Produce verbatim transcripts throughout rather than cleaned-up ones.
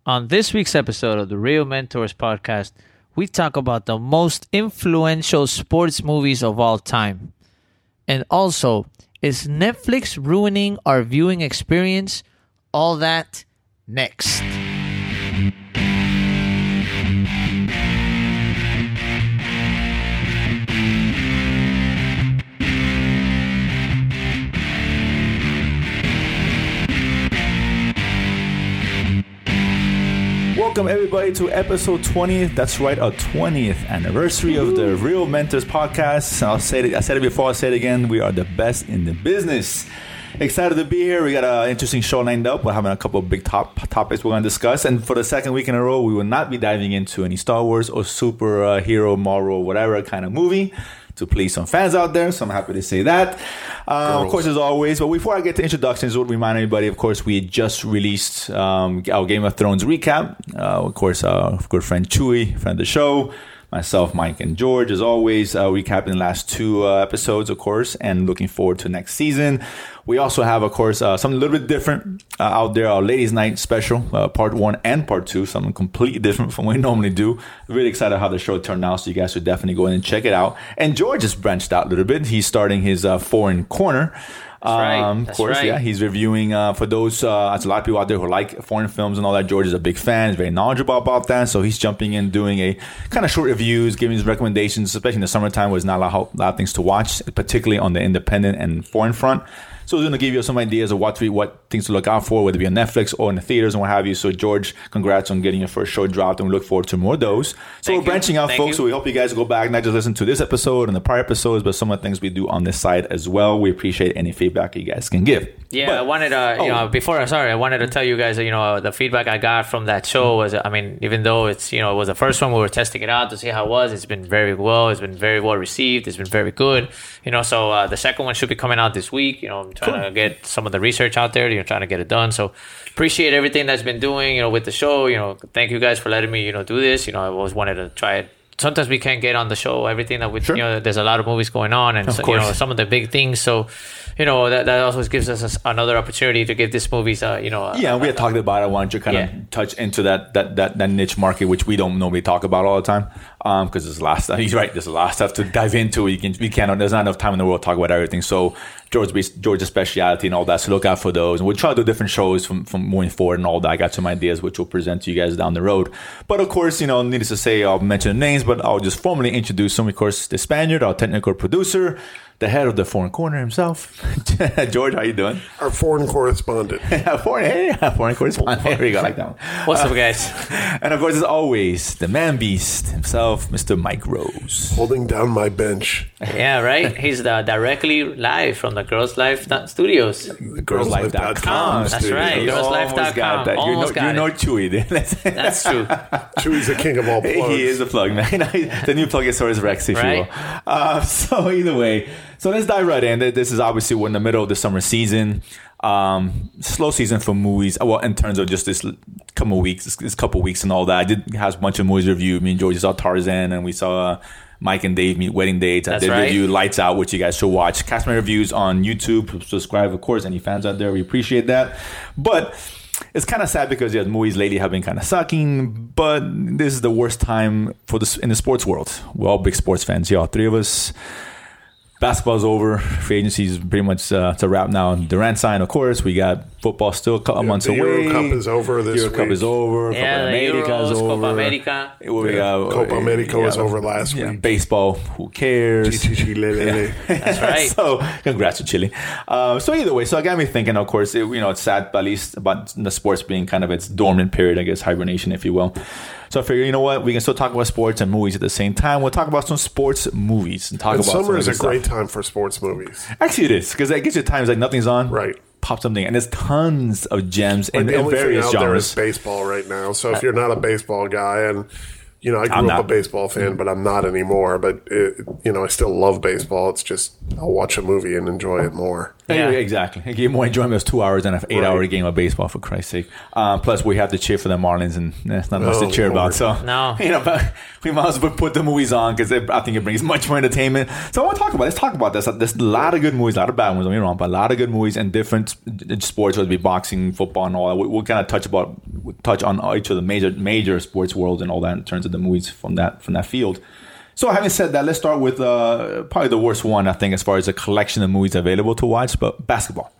On this week's episode of the Real Mentors podcast, we talk about the most influential sports movies of all time. And also, is Netflix ruining our viewing experience? All that next. Welcome everybody to episode twentieth. That's right, our twentieth anniversary of the Real Mentors podcast. I'll say it. I said it before. I'll say it again. We are the best in the business. Excited to be here. We got an interesting show lined up. We're having a couple of big top topics we're going to discuss. And for the second week in a row, we will not be diving into any Star Wars or superhero, Marvel, whatever kind of movie to please some fans out there. So I'm happy to say that. Uh, of course, as always. But before I get to introductions, I would remind everybody, of course, we just released um, our Game of Thrones recap. Uh, of course, our good friend Chewy, friend of the show. Myself, Mike, and George, as always, uh, recapping the last two uh, episodes, of course, and looking forward to next season. We also have, of course, uh, something a little bit different uh, out there, our Ladies' Night special, uh, part one and part two, something completely different from what we normally do. Really excited how the show turned out, so you guys should definitely go in and check it out. And George has branched out a little bit. He's starting his uh, foreign corner. That's right. Um, That's of course, right. yeah. He's reviewing uh, for those. Uh, there's a lot of people out there who like foreign films and all that. George is a big fan. He's very knowledgeable about that. So he's jumping in, doing a kind of short reviews, giving his recommendations, especially in the summertime, where there's not a lot, a lot of things to watch, particularly on the independent and foreign front. So he's going to give you some ideas of what to, what things to look out for, whether it be on Netflix or in the theaters and what have you. So George, congrats on getting your first show dropped, and we look forward to more of those. So Thank we're branching you. out, Thank folks. you. So we hope you guys go back, not just listen to this episode and the prior episodes, but some of the things we do on this side as well. We appreciate any feedback you guys can give. Yeah, But- I wanted to, you oh. know, before, sorry, I wanted to tell you guys, that, you know, the feedback I got from that show was, I mean, even though it's, you know, it was the first one, we were testing it out to see how it was. It's been very well. It's been very well received. It's been very good. You know, so uh, the second one should be coming out this week. You know, I'm trying Cool. to get some of the research out there. You know, trying to get it done. So appreciate everything that's been doing, you know, with the show. You know, thank you guys for letting me, you know, do this. You know, I always wanted to try it. Sometimes we can't get on the show everything that we, Sure. you know, there's a lot of movies going on and, Of so, you course. know, some of the big things. So, you know, that, that also gives us a, another opportunity to give this movies, uh, you know, a, Yeah, we had talked about it. Why don't you kind Yeah. of touch into that, that that that niche market, which we don't normally talk about all the time, because um, there's a lot of stuff. He's right. There's a lot of stuff to dive into. You can we can't. There's not enough time in the world to talk about everything. So George's George's speciality and all that. So look out for those. And we'll try to do different shows from from moving forward and all that. I got some ideas which we'll present to you guys down the road. But of course, you know, needless to say, I'll mention names, but I'll just formally introduce him. Of course, the Spaniard, our technical producer, the head of the foreign corner himself, George. How you doing? Our foreign correspondent. foreign, hey, foreign correspondent. There we go, like that one. what's up, guys? And of course, as always, the man beast himself, Mister Mike Rose. Holding down my bench. Yeah, right. He's the directly live from the Girls Life Studios. girls life dot com. That's right, You girls life almost dot got com. that. You're no, Almost got you're no it. Chewy. Then. That's true. Chewy's the king of all plugs. He is a plug, man. The new Plugosaurus Rex, if Right. you will. Uh, so either way, so let's dive right in. This is obviously we're in the middle of the summer season. Um, slow season for movies. Well, in terms of just this couple of weeks, this, this couple of weeks and all that. I did have a bunch of movies reviewed. Me and George saw Tarzan, and we saw uh, Mike and Dave meet Wedding Dates. I That's did right. review Lights Out, which you guys should watch. Cast my reviews on YouTube. Subscribe, of course. Any fans out there, we appreciate that. But it's kind of sad because yeah, movies lately have been kind of sucking. But this is the worst time for this in the sports world. We're all big sports fans here, all three of us. Basketball's over. Free agency is pretty much uh, it's a wrap now. Durant signed, of course. We got football still a couple Yeah, months the away. Euro Cup is over this Euro Cup week. is over. Yeah, Copa the America Euros, is over. Copa America. We got, Copa America was yeah, over last yeah, week. Baseball, who cares? Chi, chi, chi, le, le, le. That's right. So, congrats to Chile. Uh, so either way, so it got me thinking. Of course, it, you know, it's sad, but at least about the sports being kind of its dormant period, I guess, hibernation, if you will. So I figured, you know what, we can still talk about sports and movies at the same time. We'll talk about some sports movies and talk And about some summer of is a the stuff. great time for sports movies. Actually, it is because it gives you times like nothing's on. Right. Pop something, and there's tons of gems Like in, the in only thing various out there is genres. baseball right now. So if you're not a baseball guy, and you know, I grew I'm up not. a baseball fan, but I'm not anymore. But it, you know, I still love baseball. It's just I'll watch a movie and enjoy it more. Yeah. Exactly. It gave more enjoyment. It was two hours than an eight-hour Right. game of baseball, for Christ's sake. Uh, plus, we have to cheer for the Marlins, and there's not much Oh, to cheer about. Lord. So, No. you know, but we might as well put the movies on because I think it brings much more entertainment. So, I want to talk about. Let's talk about this. There's a lot of good movies, a lot of bad ones. Don't get me wrong, but a lot of good movies and different sports, whether it be boxing, football, and all that. We, we'll kind of touch about touch on each of the major major sports worlds and all that in terms of the movies from that from that field. So having said that, let's start with uh, probably the worst one, I think, as far as a collection of movies available to watch, but basketball.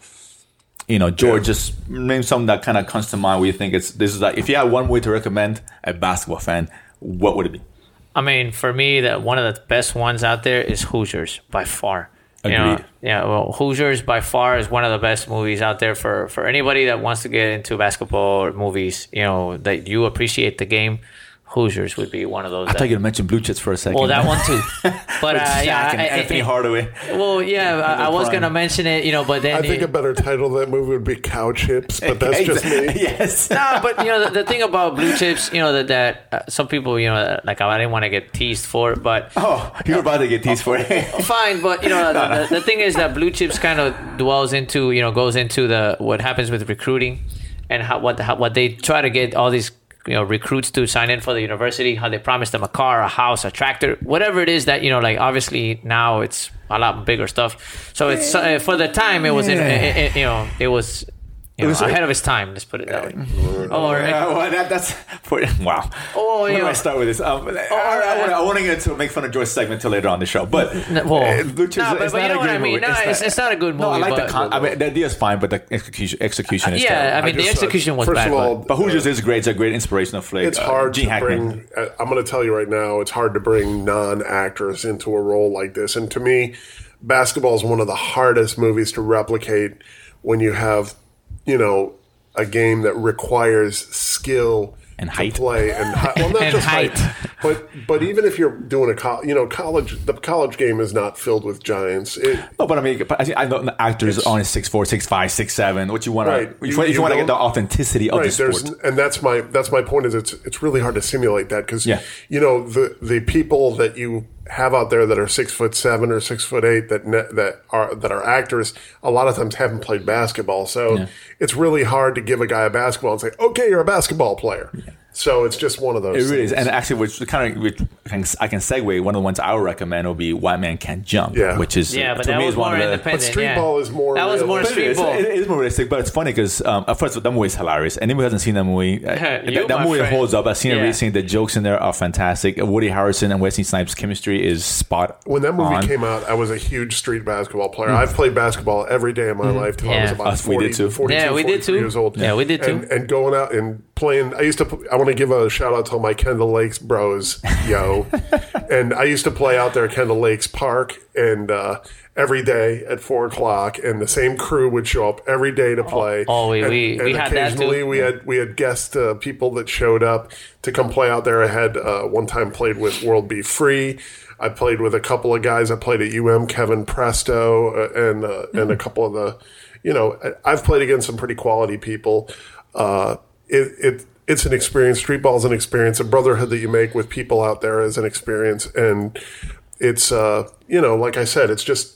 You know, George, Yeah. just name something that kind of comes to mind where you think it's this is like, if you had one way to recommend a basketball fan, what would it be? I mean, for me, that one of the best ones out there is Hoosiers by far. You know, Agreed. yeah, well, Hoosiers by far is one of the best movies out there for, for anybody that wants to get into basketball or movies. You know, that you appreciate the game. Hoosiers would be one of those. I that, thought you were going to mention Blue Chips for a second. well, that one too. But With uh, Shaq yeah, and I- Anthony I- Hardaway. Well, yeah, I, I was prime. gonna mention it, you know, but then I think it- a better title of that movie would be Cow Chips, but that's just me. Yes. no, but you know the, the thing about Blue Chips, you know that that uh, some people, you know, like I didn't want to get teased for it, but Oh, you were about to get teased for it. fine. But you know, the, the, the thing is that Blue Chips kind of dwells into, you know, goes into the what happens with recruiting and how what how, what they try to get all these, you know, recruits to sign in for the university, how they promise them a car, a house, a tractor, whatever it is that, you know, like obviously now it's a lot bigger stuff. So it's uh, for the time it was, in, it, it, you know, it was. You know, was- ahead of its time. Let's put it that way. Or Yeah, well, that, that's for, wow. Oh, Where yeah. do I start with this? Um, I, I, want to, I want to get to make fun of George's segment till later on the show, but well, uh, Blue Chips no, but- is but not you know a what great I mean. movie. No, it's, not- it's not a good movie. No, I like but, the con- I mean, the idea is fine, but the execution execution is yeah, I terrible. mean the just- execution was first bad. of all, but- But Hoosiers is great. It's a great inspirational flick. It's Uh, hard Gene to Hackman. bring. uh, I'm going to tell you right now, it's hard to bring non-actors into a role like this. And to me, basketball is one of the hardest movies to replicate when you have, you know, a game that requires skill And to height. play and hi- well, not And just height, height. but but even if you're doing a co- you know college, the college game is not filled with giants. It, No, but I mean, I, think- I know the actors on six four, six five, six seven. What you want Right. to, You- if you, you want to get the don't- authenticity of the right, sport. there's, and that's my that's my point. Is it's it's really hard to simulate that because Yeah. you know the the people that you have out there that are six foot seven or six foot eight that ne- that are that are actors a lot of times haven't played basketball, so Yeah. it's really hard to give a guy a basketball and say, okay, you're a basketball player. So it's just one of those. It really is, things. and actually, which kind of which I can segue. One of the ones I would recommend will be White Man Can't Jump, Yeah. which is yeah, uh, but to that me was is one more of the. independent. But street yeah. ball is more That was more realistic. But it street is, ball. it is more realistic, but it's funny because um, at first that movie is hilarious. Anybody who hasn't seen that movie, uh, You, that, that my movie friend. holds up. I've seen it Yeah. recently. The jokes in there are fantastic. Woody Harrelson and Wesley Snipes' chemistry is spot When that movie on. came out, I was a huge street basketball player. I've played basketball every day of my life till I was Yeah. about Us, we forty, did too. forty-two, Yeah, we did forty-three too. years old. Yeah, we did too. And, and going out and playing, I used to. I want to give a shout out to all my Kendall Lakes bros, yo. And I used to play out there at Kendall Lakes Park, and uh, every day at four o'clock, and the same crew would show up every day to play. Oh, we- and, we- and we had that too. occasionally we had we had guest uh, people that showed up to come play out there. I had uh, one time played with World Be Free. I played with a couple of guys. I played at U M, Kevin Presto, uh, and uh, and a couple of the, you know, I- I've played against some pretty quality people. Uh, it, it it's an experience. Street ball is an experience. A brotherhood that you make with people out there is an experience, and it's uh, you know, like I said, it's just.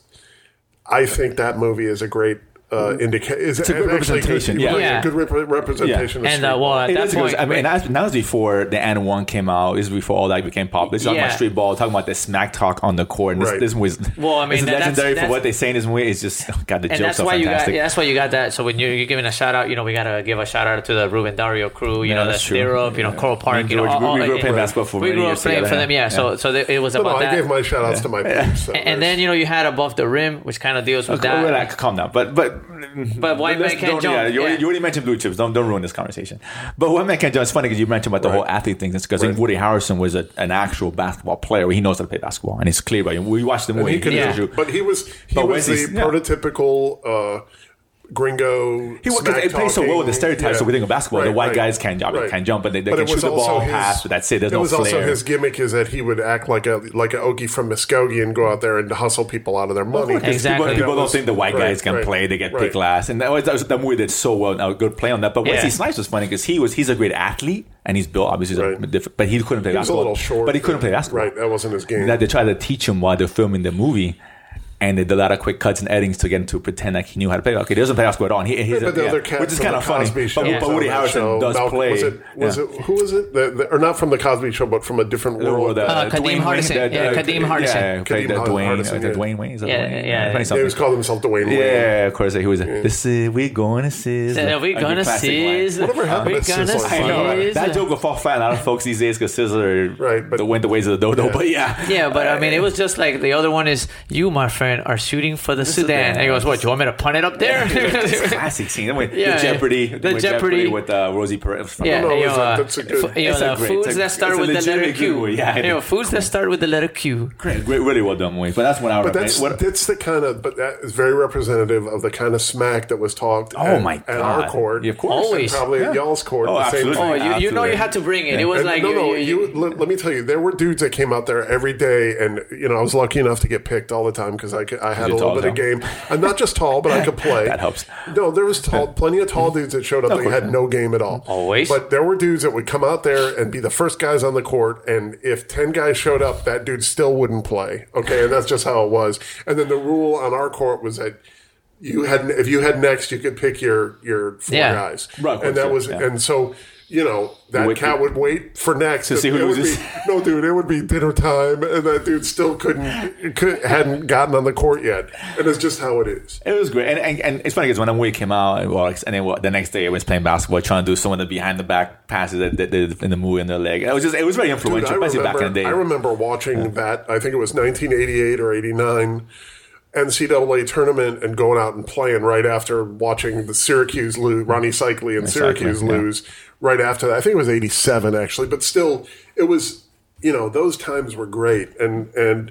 I think that movie is a great uh, indicator. It's a good representation, yeah. Yeah. good rep- representation. Yeah. Of And, street uh, well, ball. at It that is, it was- point- I mean, and that's- that was before the N one came out. This was before all that became popular. It's talking Yeah. about street ball, talking about the smack talk on the court. And this, Right. this was Well, I mean, this is that- that's- legendary for that's- what they say in this movie. It's just oh, God, the And jokes that's are why you got. fantastic. Yeah, that's why you got that. So when you're, you're giving a shout out, you know, we gotta give a shout out to the Ruben Dario crew. You Yeah, know, the that's true. Syrup, you know, Coral Park. Me You know, and George, all, we- we grew up all- playing yeah. basketball for We many grew up years playing for together, them. Yeah. yeah. So so they, it was But about no, I that. gave my shout outs to my peeps. So and then you know you had Above the Rim, which kind of deals with Okay, that. relax, calm down. But but But White let's- Man Can't don't- Jump, Yeah, you, Already, yeah. you already mentioned Blue Chips. Don't don't ruin this conversation. But White Man Can't Jump. It's funny because you mentioned about the Right. whole athlete thing. It's because I think Right. Woody Harrelson was a, an actual basketball player. He knows how to play basketball, and it's clear about him. We watched the And movie. he could, Yeah. do- but he was he But was Wesley's- the yeah. prototypical uh, gringo. He, was- 'cause it plays so well with the stereotypes of we think of basketball. The Right, white right, guys can't jump, right. can't jump, but they, they But can it shoot was the also ball, his- pass. But that's it. There's it no was flair. also his gimmick is that he would act like a like a Okie from Muskogee and go out there and hustle people out of their money. Because Exactly. People, people That don't was- think the white right, guys can right, play. They get right. picked last, and that was, that was that movie did so well. A good play on that. But Wesley Yeah. Snipes was funny because he was he's a great athlete and he's built obviously, he's a Right. different, but he couldn't play He was a basketball. little short, but he couldn't play basketball. Right, that wasn't his game. That they tried to teach him while they're filming the movie. and they did a lot of quick cuts and editings to get him to pretend like he knew how to play. Okay, he doesn't play basketball at all. And he, he's Yeah, a, but the yeah, other cat which is from kind the of funny. Cosby Show But, was but on Woody that Harrelson show. does Malcolm- play. Was it? Was yeah. it? Who was it? The, the, or not from the Cosby Show, but from a different Or world. the, Uh, Kadeem Dwayne Hardison. Wayne, Yeah, Kadeem Hardison. Yeah, okay, Kadeem the Dwayne, Hardison, uh, the yeah. Dwayne Wayne. Is that Yeah, Dwayne? yeah. Funny He something. was called himself Dwayne Wayne. Yeah, of course. He was. This is we going to sizzle. Yeah, we Like a gonna classic line. sizzle. Whatever happened We to gonna Sizzler? I know, right? sizzle. That joke will fall flat. A lot of folks these days because Sizzler Right, but- the went the ways of the dodo. Yeah. But yeah, Yeah, but I mean, it was just like the other one is you, my friend, are shooting for the Sudan. Sudan. And he goes, "What? Do you want me to punt it up there?" It's a classic scene. I mean, Yeah, the Jeopardy, the with Jeopardy. with uh, Rosie Perez. Yeah, No, no, you it's know, a- uh, that's a good- f- you know, it's a the great- foods it's a- that start it's a with the letter legitimate good Q. movie, yeah. You know, foods that start with the letter Q. Great, great, really well done movie. But that's one hour. But that's what, that's the kind of but that is very representative of the kind of smack that was talked. Oh at, my At our God. court, Yeah, of course. and Always. probably at Yeah. y'all's court. Oh, at the same absolutely. time. Oh, you, you know Absolutely. you had to bring it. It was And like no, you, no. you, You, let, let me tell you, there were dudes that came out there every day, and you know I was lucky enough to get picked all the time because I, could- I had a You're little tall, bit of though. game. I'm not just tall, but I could play. That helps. No, there was tall, plenty of tall dudes that showed up that course, had yeah. no game at all. Always. But there were dudes that would come out there and be the first guys on the court, and if ten guys showed up, that dude still wouldn't play. Okay, and that's just how it was. And then the rule on our court was that you had if you had next, you could pick your your four Yeah. guys, Right, of course, and that yeah, was yeah. and so. You know, that wait- cat would wait for next To see who It would loses. be- no, dude, it would be dinner time, and that dude still couldn't, could, hadn't gotten on the court yet, and it's just how it is. It was great, and, and, and it's funny because when the movie came out, well, and then well, the next day I was playing basketball, trying to do some of the behind the back passes that they did in the movie in their leg. It was just, it was very Dude, influential, I especially remember, back in the day. I remember watching that. I think it was nineteen eighty-eight or eighty-nine N C double A tournament and going out and playing right after watching the Syracuse lose, Ronnie Cycli and Syracuse Cycli, yeah. lose right after that. I think it was eighty-seven actually, but still, it was. You know, those times were great, and and.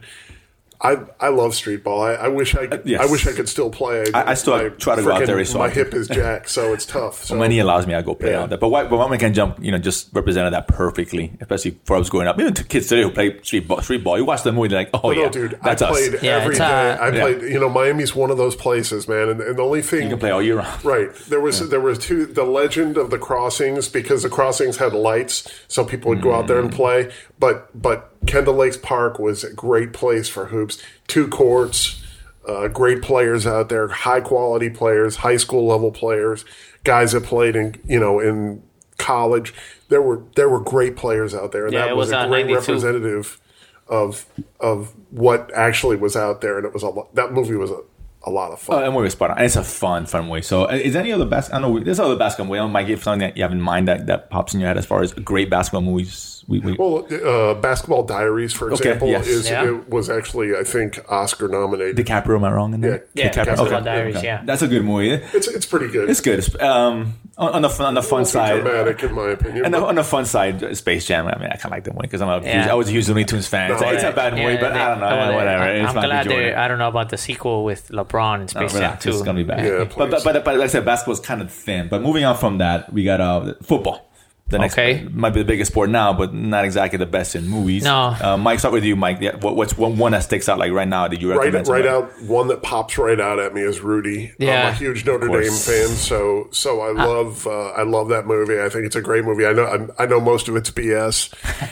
I I love street ball. I, I wish I could, yes. I wish I could still play. I- I still My try to go out frickin- there every so My often. hip is jacked, so it's tough. So. When he allows me, I go play Yeah. out there. But why, but one can jump, you know, just represented that perfectly, especially for us growing up. Even to kids today who play street ball, street ball. You watch the movie, they're like, oh, Oh, yeah, no, dude, that's I us. played Yeah, every it's, day. uh, I Yeah. played, you know, Miami's one of those places, man. And, and the only thing, You can play all year round. right? There was there was two the legend of the crossings because the crossings had lights, so people would go out there Mm. and play. But but Kendall Lakes Park was a great place for hoops. Two courts. Uh, great players out there, high quality players, high school level players, guys that played in you know in college. There were there were great players out there, and Yeah, that it was, was, a uh, great ninety-two. representative of of what actually was out there. And it was a lo- that movie was a, a lot of Oh, fun. that movie was spot on. And it's a fun, fun movie. So, uh, is there any other bas- I don't know. There's other basketball movie. I don't know, Mike, if something that you have in mind that, that pops in your head as far as great basketball movies. We, we, Well, uh, Basketball Diaries, for Okay, example, yes. is Yeah. it was actually I think Oscar nominated. DiCaprio, am I wrong in there? Yeah, DiCaprio. Basketball Okay. Diaries, Okay. yeah. That's a good movie. It's it's pretty good. It's good. It's, Um, on, on the fun- on the fun It's side, dramatic in my opinion. and the, but- on the fun side, Space Jam. I mean, I kind of like the movie because I'm a huge, Yeah. I was a huge Looney Tunes fan. No, it's, it's a right. bad movie, Yeah, but they- I don't know, well, they- whatever. I, It's I'm Michael glad Jordan. they. I don't know about the sequel with LeBron and Space Oh, Jam relax, it's too. gonna be bad. Yeah, but, but please. but but like I said, basketball's kind of thin. But moving on from that, we got uh, football. The next Okay. might be the biggest sport now, but not exactly the best in movies. No. uh, Mike, start with you, Mike. Yeah, what, what's one, one that sticks out like right now that you right, recommend? right somebody? out. One that pops right out at me is Rudy. Yeah. I'm a huge Notre course. Dame fan, so so I love uh, I love that movie. I think it's a great movie. I know I, I know most of it's B S,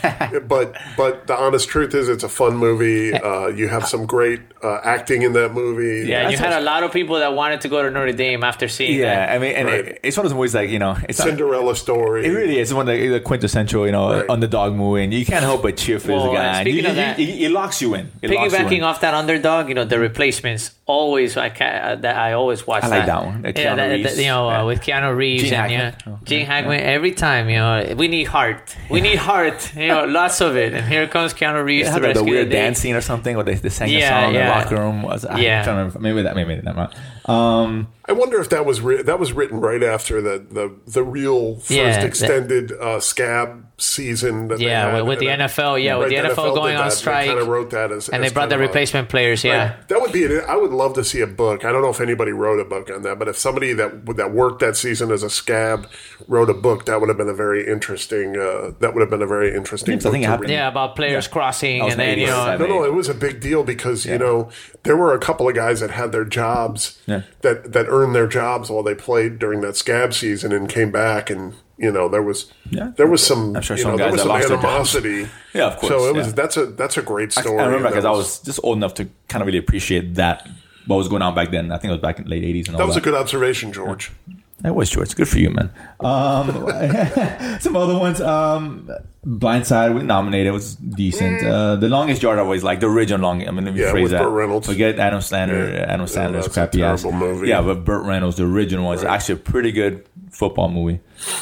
but but the honest truth is it's a fun movie. Uh, you have some great uh, acting in that movie. Yeah, you That's had a- a lot of people that wanted to go to Notre Dame after seeing Yeah, that. I mean, and Right. it, it's one of those movies like you know, it's not, Cinderella story. it really is one of the, the quintessential, you know, Right. underdog movie, and you can't help but cheer for Well, the guy. speaking You- of you- that- you- it locks you in. It locks you in. Piggybacking off that underdog, you know, the replacements always. I ca uh, that I always watch. I like that one. The Yeah, Keanu that, Reeves. that, you know, Yeah. uh, with Keanu Reeves Gene and yeah, Hackman. Oh, Gene Hackman. Every time, you know, we need heart. We need heart. You know, lots of it. And here comes Keanu Reeves It to had the, the rescue weird the day. dance scene or something, or they, they sang a Yeah, song in the yeah. locker room. Was, I Yeah. can't remember. Maybe that. Maybe that. Wrong. Um, I wonder if that was ri- that was written right after the the, the real first Yeah, that- extended uh, scab season. That they Yeah, had. with, with the And N F L. Yeah, with the N F L did going on that. strike, They kind of wrote that as, and as they brought the kind of a- replacement players. Yeah. Right. That would be it. I would love to see a book. I don't know if anybody wrote a book on that, but if somebody that that worked that season as a scab wrote a book, that would have been a very interesting. Uh, that would have been a very interesting. Yes, I book think it to happened. read. Yeah, about players crossing, I was and then you know, eighty-seven. No, no, it was a big deal because you know there were a couple of guys that had their jobs Yeah. that that earned their jobs while they played during that scab season and came back and you know, there was Yeah. there was some, I'm sure you some know, there guys was that some lost their jobs. animosity. Yeah, of course, So it was yeah. that's a that's a great I, story. I remember and because that I was just old enough to kind of really appreciate that, what was going on back then. I think it was back in the late eighties and all that was that. a good observation, George. That was George. Good for you, man. Um, some other ones. Um, Blindside was nominated. It was decent. Uh, the Longest Yard I always like the original long. I mean, let me Yeah, phrase with that. Burt Reynolds. Forget Adam Sandler. Yeah. Adam Yeah, Sandler's that's a crappy ass terrible movie. Yeah, but Burt Reynolds, the original one, is Right. actually a pretty good football movie.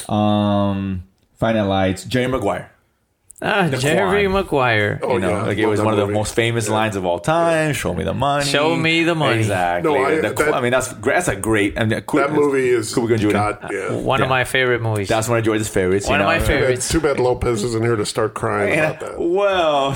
Um, Final Lights. Jerry Maguire. Ah, Jerry Quan. Maguire. Oh, You know, yeah, like it love was that one of the movie. most famous Yeah. lines of all time. Show me the money. Show me the money. Exactly. No, I- The- that- I mean, that's great. That's a great. I mean, cool, That movie is Cuba Gooding Junior God, yeah. One of Yeah. my favorite movies. That's one of George's favorites. One you of know? my favorites. It's too bad Lopez isn't here to start crying Yeah, about that. well,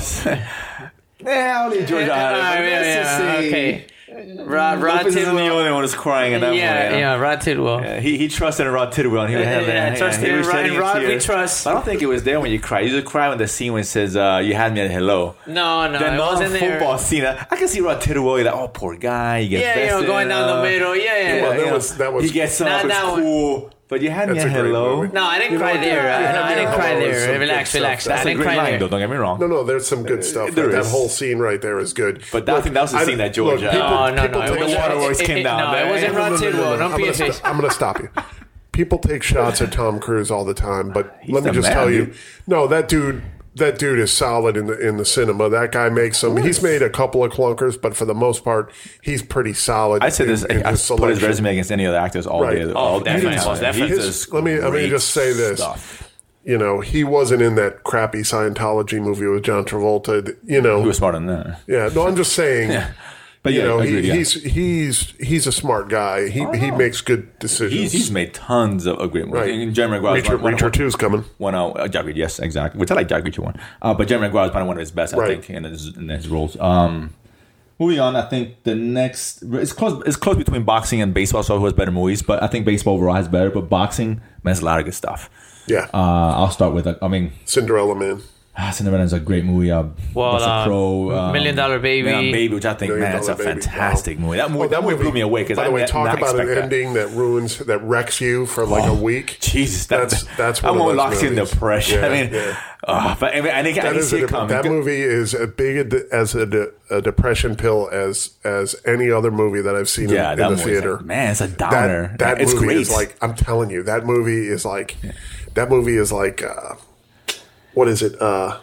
yeah, I'll leave George Yeah, out of it, uh, but yeah, let's just yeah, say okay. Rod, Rod Lopez isn't the Tidwell. only one who's crying in that Yeah, movie. yeah, Rod Tidwell. Yeah, he he trusted in Rod Tidwell, and he Yeah, had yeah, that. trusted he in was Rod- shedding in Rod we tears. trust. I don't think it was there when you cry. You just cry when the scene when it says, uh, "You had me at hello." No, no, The it wasn't there. non-football scene. I can see Rod Tidwell. You're like, oh, poor guy. He gets Yeah, you know, vested, going down uh, the middle. Yeah, yeah. Well, yeah. that you know, was- that was- he gets up. Not It's that one. cool. But you had me That's at a great hello. movie. No, I didn't You know cry what? there. Yeah, I, yeah, I didn't yeah. cry Hello is there. some Relax, good relax. stuff. I That's a didn't great cry line, there. though. Don't get me wrong. No, no, there's some good stuff. there That is. whole scene right there is good. But that- I think that was the scene that George, Look, uh, people, No, no, people no. take It was, water it, always it, came it, down no, there. it wasn't No, no, Rod no, no, no, Tidwell. no. Don't I'm be a gonna fish. st- I'm going to stop you. People take shots at Tom Cruise all the time, but let me the just man, tell you, dude. no, that dude, that dude is solid in the in the cinema. That guy makes some. He's made a couple of clunkers, but for the most part, he's pretty solid. I said in, this. in I his put his selection. resume against any other actors all Right. day. Oh, all definitely, day. most He definitely. does Let me- let me great just say this. stuff. You know, he wasn't in that crappy Scientology movie with John Travolta. You know, He was smarter than that. yeah. No, I'm just saying. But You yeah, know, I he, agree, yeah. he's he's he's a smart guy. He he makes good decisions. He's, he's made tons of great movies. Right. And Jerry Maguire was Reacher, one, one, Reacher two's coming. one uh, uh, Jack Reacher, yes, exactly. Which I like Jack Reacher one. Uh, but Jerry Maguire is probably one of his best, I Right. think, in his, in his roles. Um, moving on, I think the next it's close. It's close between boxing and baseball. So who has better movies? But I think baseball overall has better. But boxing, man, there's a lot of good stuff. Yeah, Uh, I'll start with. Uh, I mean, Cinderella Man. Ah, Cinderella is a great movie. Uh, Well, Russell uh, Crowe, um, Million Dollar Baby. Million Dollar Baby, which I think, Million man, it's a Dollar Baby. fantastic Wow. movie. That movie, Oh, that movie blew me away because By I the way, did talk not about an expect that. ending that ruins, that wrecks you for like a week. Jesus, that, That's- that's I one of won't those lock you in movies. depression. Yeah, I mean, yeah. uh, but I mean, I think I That, can is see a, it coming. that movie is as big a de- as a, de- a depression pill as as any other movie that I've seen yeah, in, that in the movie, theater. like, man, it's a downer. That, that it's movie great. is like, I'm telling you, that movie is like, that movie is like, uh, what is it? Uh,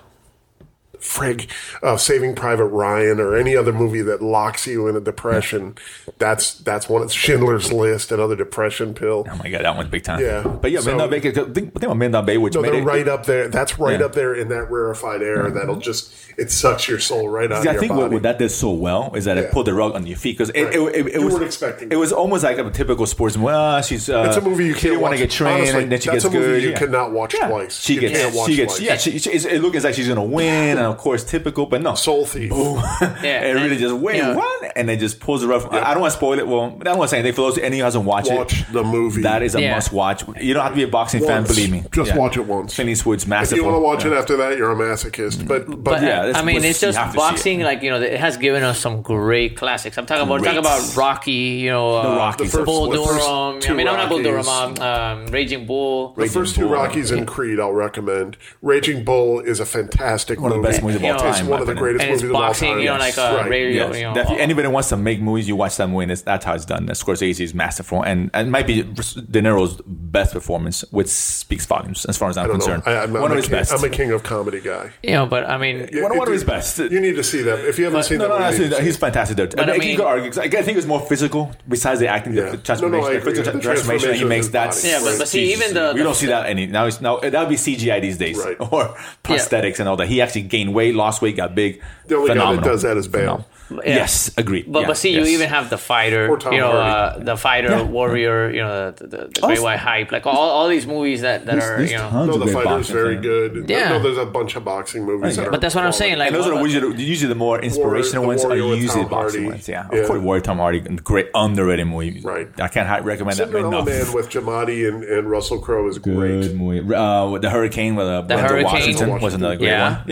frig, uh, Saving Private Ryan or any other movie that locks you in a depression. That's that's one of Schindler's List, another depression pill. Oh my god, that one's big time. Yeah. but yeah, So- Million Dollar Baby. Think, think about Million Dollar Baby, which No, made they're it right up there. That's right Yeah. up there in that rarefied air. That'll just it sucks your soul right out See, of I your think body. what, what that did so well is that Yeah. it pulled the rug on your feet because it, Right. it, it, it You was weren't expecting it was almost like a typical sportsman. Well, she's uh, It's a movie you she can't didn't want watch. to get trained, Honestly, and then she that's gets a movie good. you yeah. cannot watch Yeah. twice. She You gets, can't watch she gets, twice. yeah. She, she, it looks like she's gonna win, and of course, typical, but no. Soul Thief. Yeah, it really and- just wait yeah. what, and then just pulls the rug. I, I don't want to spoil it. Well, I don't want to say anything for those anyone who hasn't watched Watch it. the movie. That is a Yeah. must watch. You don't have to be a boxing fan, Once. believe me. Just Yeah. watch it once. Clint Eastwood's If masterful. you want to watch Yeah. it after that, you're a masochist. But but, But yeah, uh, that's I mean, what it's you just have to see it. boxing. Like you know, it has given us some great classics. I'm talking about Great. talking about Rocky. You know, uh, The Rockies. The Bull first- the first Durham. two I mean, I'm not Bull Durham. Rockies. Um, um, Raging Bull. the first two Bull. Rockies and Creed, I'll recommend. Raging Bull is a fantastic One of the movie. best movies of all You know, time. It's in one my of the opinion. greatest And it's movies of all boxing, time. you know, like uh, Right. radio. Yes, You know, definitely. uh, Anybody wants to make movies, you watch that movie, and it's, that's how it's done. Scorsese is masterful, and, and it might be De Niro's best performance, which speaks volumes as far as I'm I don't concerned. know. I, I'm, one I'm of a his king, best. I'm a king of comedy guy. you know, but I mean, Yeah, One, it- one of his it- best. You need to see that. If you haven't seen no, that no, no, movie, no, he's fantastic there. I, But I mean, you mean- could argue. 'cause I I think it's more physical besides the acting, Yeah. the transformation, No, no, I the agree. physical The transformation that he transformation makes. of his That's body. Yeah, but- but see, Jesus. even the- we the- don't see that any now. It's now that would be C G I these days, Right. or prosthetics and all that. He actually gained weight, lost weight, got big. The only guy that Phenomenal. does that is Bale. Phenomenal. Yeah. Yes, agreed. But Yeah, but see, yes. you even have the fighter, Or Tom you know, Hardy. uh, the fighter, Yeah. warrior, you know, the, the, the Great Also- White Hype, like all, all these movies that, that There's- are, there's you know. tons No, of the great fighter is boxing very fans. good. Yeah. No, there's a bunch of boxing movies. Right. that But that's what I'm saying, like- And those are what- usually usually the more inspirational the ones are Warrior with usually Tom boxing Hardy. ones. Yeah, Yeah. of course, Warrior Tom Hardy, great underrated movie. Right. I can't hi- recommend that Cinderella enough. Man with Giamatti and, and Russell Crowe is Good great. movie. Uh, with the Hurricane with uh, Denzel Hurricane. Washington was another great Yeah. one. Is Yeah, it- he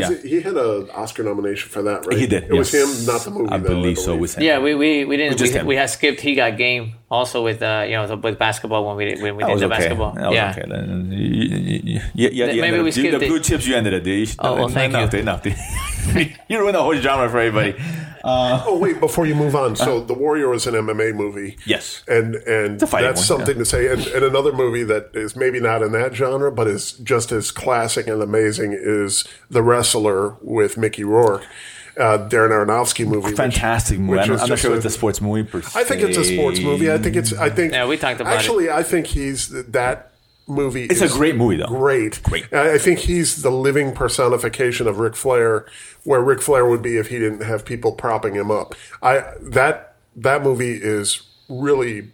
had an Oscar nomination for that, right? He did. It yes. was him, not the movie. I though, believe I so. With him. Yeah, we we, we didn't. Just We, him. we had skipped. He got game also with uh you know the, with basketball when we did, when we That did was the okay. basketball. That was yeah. okay. Then you, you, you, you, you Maybe ended we up- skipped the it. blue chips. You ended it. Dude. Oh, well, thank enough, you. Enough, dude. You ruined the whole genre for everybody. Uh, Oh wait, before you move on, so The Warrior is an M M A movie. Yes. and and a fighting that's one, something to say. And, and another movie that is maybe not in that genre, but is just as classic and amazing is The Wrestler with Mickey Rourke, uh, Darren Aronofsky movie. fantastic which, movie. which I'm, is I'm not just sure a- it's a sports movie per se. I think it's a sports movie. I think it's. I think. Yeah, we talked about it. Actually, I think he's that movie. It's is a great movie, though. Great, Great. I I think he's the living personification of Ric Flair, where Ric Flair would be if he didn't have people propping him up. I that that movie is really.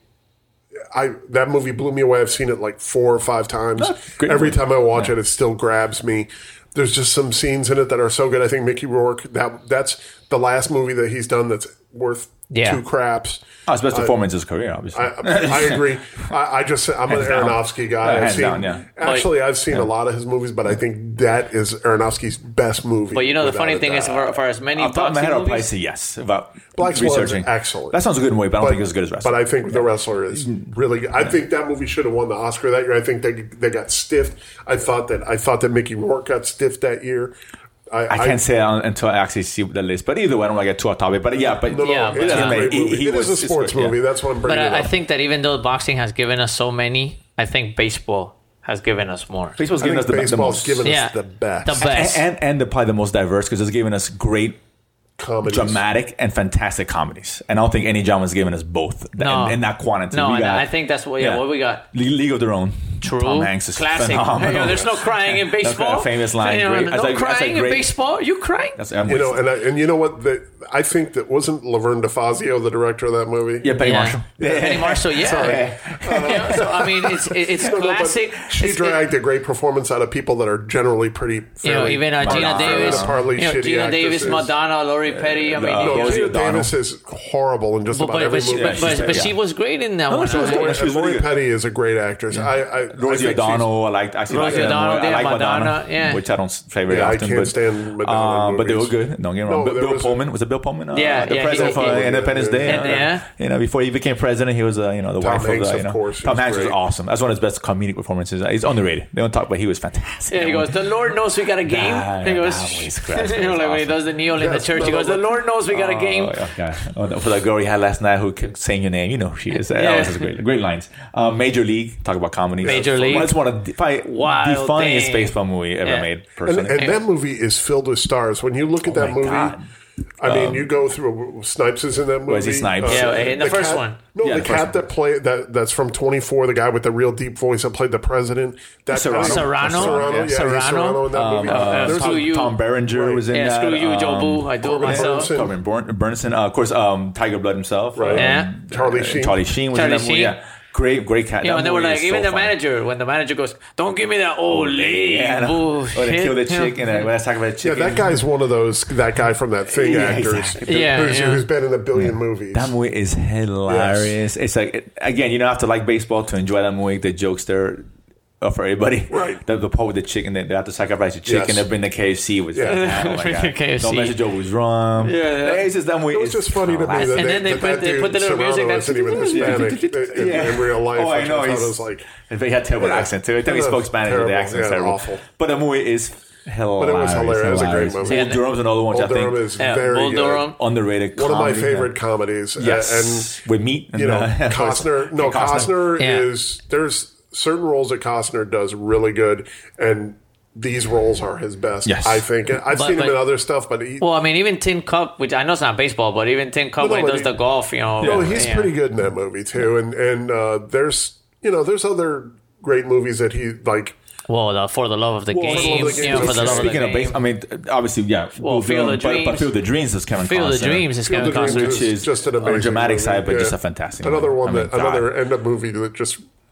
I that movie blew me away. I've seen it like four or five times. great Every movie. time I watch it, it still grabs me. There's just some scenes in it that are so good. I think Mickey Rourke. That that's the last movie that he's done that's worth Yeah. two craps. Oh, his best performance in his career, obviously. I, I agree. I, I just I'm an Hands down. Aronofsky guy. Yeah, I've hands seen, down, yeah. Actually, I've seen a lot of his movies, but I think that is Aronofsky's best movie. But you know the without funny a thing is, doubt. for, for as many Off the top of my boxing head, I'll probably movies, say yes. About Black Swan's researching. excellent. That sounds a good movie, but I don't But- think it's as good as Wrestler. But I think The Wrestler is really good. I think that movie should have won the Oscar that year. I think they they got stiffed. I thought that I thought that Mickey Rourke got stiffed that year. I, I can't say it until I actually see the list. But either way, I don't want to get too off topic. But yeah, but No, no, Yeah, it's but, a uh, great he- movie. he It is was- a it's sports good, yeah. movie. That's what I'm bringing but it I, I up. think that even though boxing has given us so many, I think baseball has given us more. Baseball's I giving think us the, the baseball's most. given Yeah. us the best. The best. and, and, and the, probably the most diverse because it's given us great Comedies. dramatic and fantastic comedies. And I don't think any genre has given us both No. in, in that quantity. No, We and got- I think that's what. Yeah, yeah. what we got. Le- League of Their Own. True. Tom Hanks is Classic. phenomenal. You know, there's no crying in baseball. A famous line. You know, Great. no That's like- that's crying like in great- baseball. You crying? That's, I'm You with know, and I, and you know what? The, I think that wasn't Laverne DeFazio the director of that movie. yeah, Penny Yeah. Marshall. Penny Marshall. Yeah. Sorry. You know, so I mean, it's it, it's No, no, but classic. She It's- dragged a great performance out of people that are generally pretty. You know, fairly- even uh, Gina Madonna. Davis, Partly you know, shitty Gina Davis, actresses. Madonna, Lori Petty. I mean, Uh, No, you know, Rosie Gina O'Donnell. Davis is horrible in just but, about but, every but, she, movie. but, she's but, great, but yeah. she was great in that one. she was Uh, great. She was really Lori good. Petty is a great actress. I, I, Rosie I think she's- O'Donnell, I liked. Actually, Rosie liked them O'Donnell, more. I yeah, like Madonna, Madonna, yeah. which I don't say very Yeah, I often. can't but, stand Madonna um, but they were movies. good. Don't get me wrong. No, Bill, there Bill was a- Pullman was it Bill Pullman? Uh, Yeah, the yeah, president he- for he- Independence Day. And, uh, yeah. You know, before he became president, he was uh, you know the Tom wife Hanks, of the, of you know course, he Tom was Hanks was great. awesome. That's one of his best comedic performances. He's underrated. They don't talk, but he was fantastic. Yeah, he goes, the Lord knows we got a game. Nah, he goes, that was great. That you know, was like when he awesome. does the kneel in the Yes, church, he no, goes, no, the no. Lord knows we got a game. Oh, okay. Oh, for the girl he had last night who kept saying your name, you know who she is. That Yeah. was just great. Great lines. Um, Major League, talk about comedy. Major League. Well, it's one of the, probably Wild the funniest thing. baseball movie ever Yeah. made, And, personally. and that movie is filled with stars. When you look at that my movie, God. I mean, you go through Snipes is in that movie. Wesley Snipes. Yeah, in the first cat- one. No, Yeah, the the first cat that played that that's from twenty-four, the guy with the real deep voice that played the president. That Serrano. Serrano? Serrano, Yeah. yeah, he's Serrano. Serrano in that Um, movie. uh, There's screw a- you. Tom Berenger Right. was in Yeah, that. screw you, Joe um, Boo. I do it Corbin myself. Burnson. Corbin Burn- Burnson. Uh, of course, um, Tiger Blood himself. Right. Um, Yeah. Charlie uh, Sheen. Charlie Sheen was Charlie in that movie. Sheen. Yeah. Great, great cat. You know, That and they were movie like, is even so the funny. manager, when the manager goes, don't give me that old lady Yeah, I know. bullshit. Oh, they killed the you know? chick, and uh, when I was talking about the Yeah, chicken. that guy's one of those that guy from that thing Yeah, actors exactly. Yeah, who's, yeah. who's been in a billion movies. That movie is hilarious. It's like it, again, you don't have to like baseball to enjoy that movie. The jokes there are for everybody. Right. The, the part with the chicken, they, they have to sacrifice the chicken. Yes. They bring the K F C. Was Yeah. oh my Bring God. the K F C. Don't mess with Joe was wrong. Yeah. It's just that movie. It was is just funny to me classic. that And they, then they that put that the- dude, put the little Serrano music isn't even Hispanic in, Yeah. in real life. Oh, I which know. thought He's, was like, he had terrible Yeah. accent too. I think he Yeah, spoke Spanish with the terrible. accent. Yeah, terrible. awful. But the movie is hilarious. But it was hilarious. It was a great hilarious. movie. Bull Durham's another one, which Bull I think Durham is Yeah, very Bull good. Durham. underrated. One of my comedy. favorite comedies. Yes, And with meat. you know, and, uh, Costner. No, Costner, Yeah. is there's certain roles that Costner does really good, and these roles are his best. Yes. I think. And I've But- seen but- him in other stuff, but he, Well, I mean, even Tin Cup, which I know it's not baseball, but even Tin Cup, No, no, when he but does he- the golf, you know. no, he's yeah. pretty good in that movie too. And and uh, there's you know there's other great movies that he like. Well, the, for the love of the Well, for the game, love of the you game. know, for the love of the Speaking game. of base, I mean, obviously, yeah. Well, Bull Field Durham, of but, but Dreams. Field of Dreams is Kevin Field of Costner. Dreams is Field Kevin of Dreams Costner. Which is just an on the amazing dramatic movie. side, but Yeah. just a fantastic. Another movie. one I mean, that another God. end up movie that just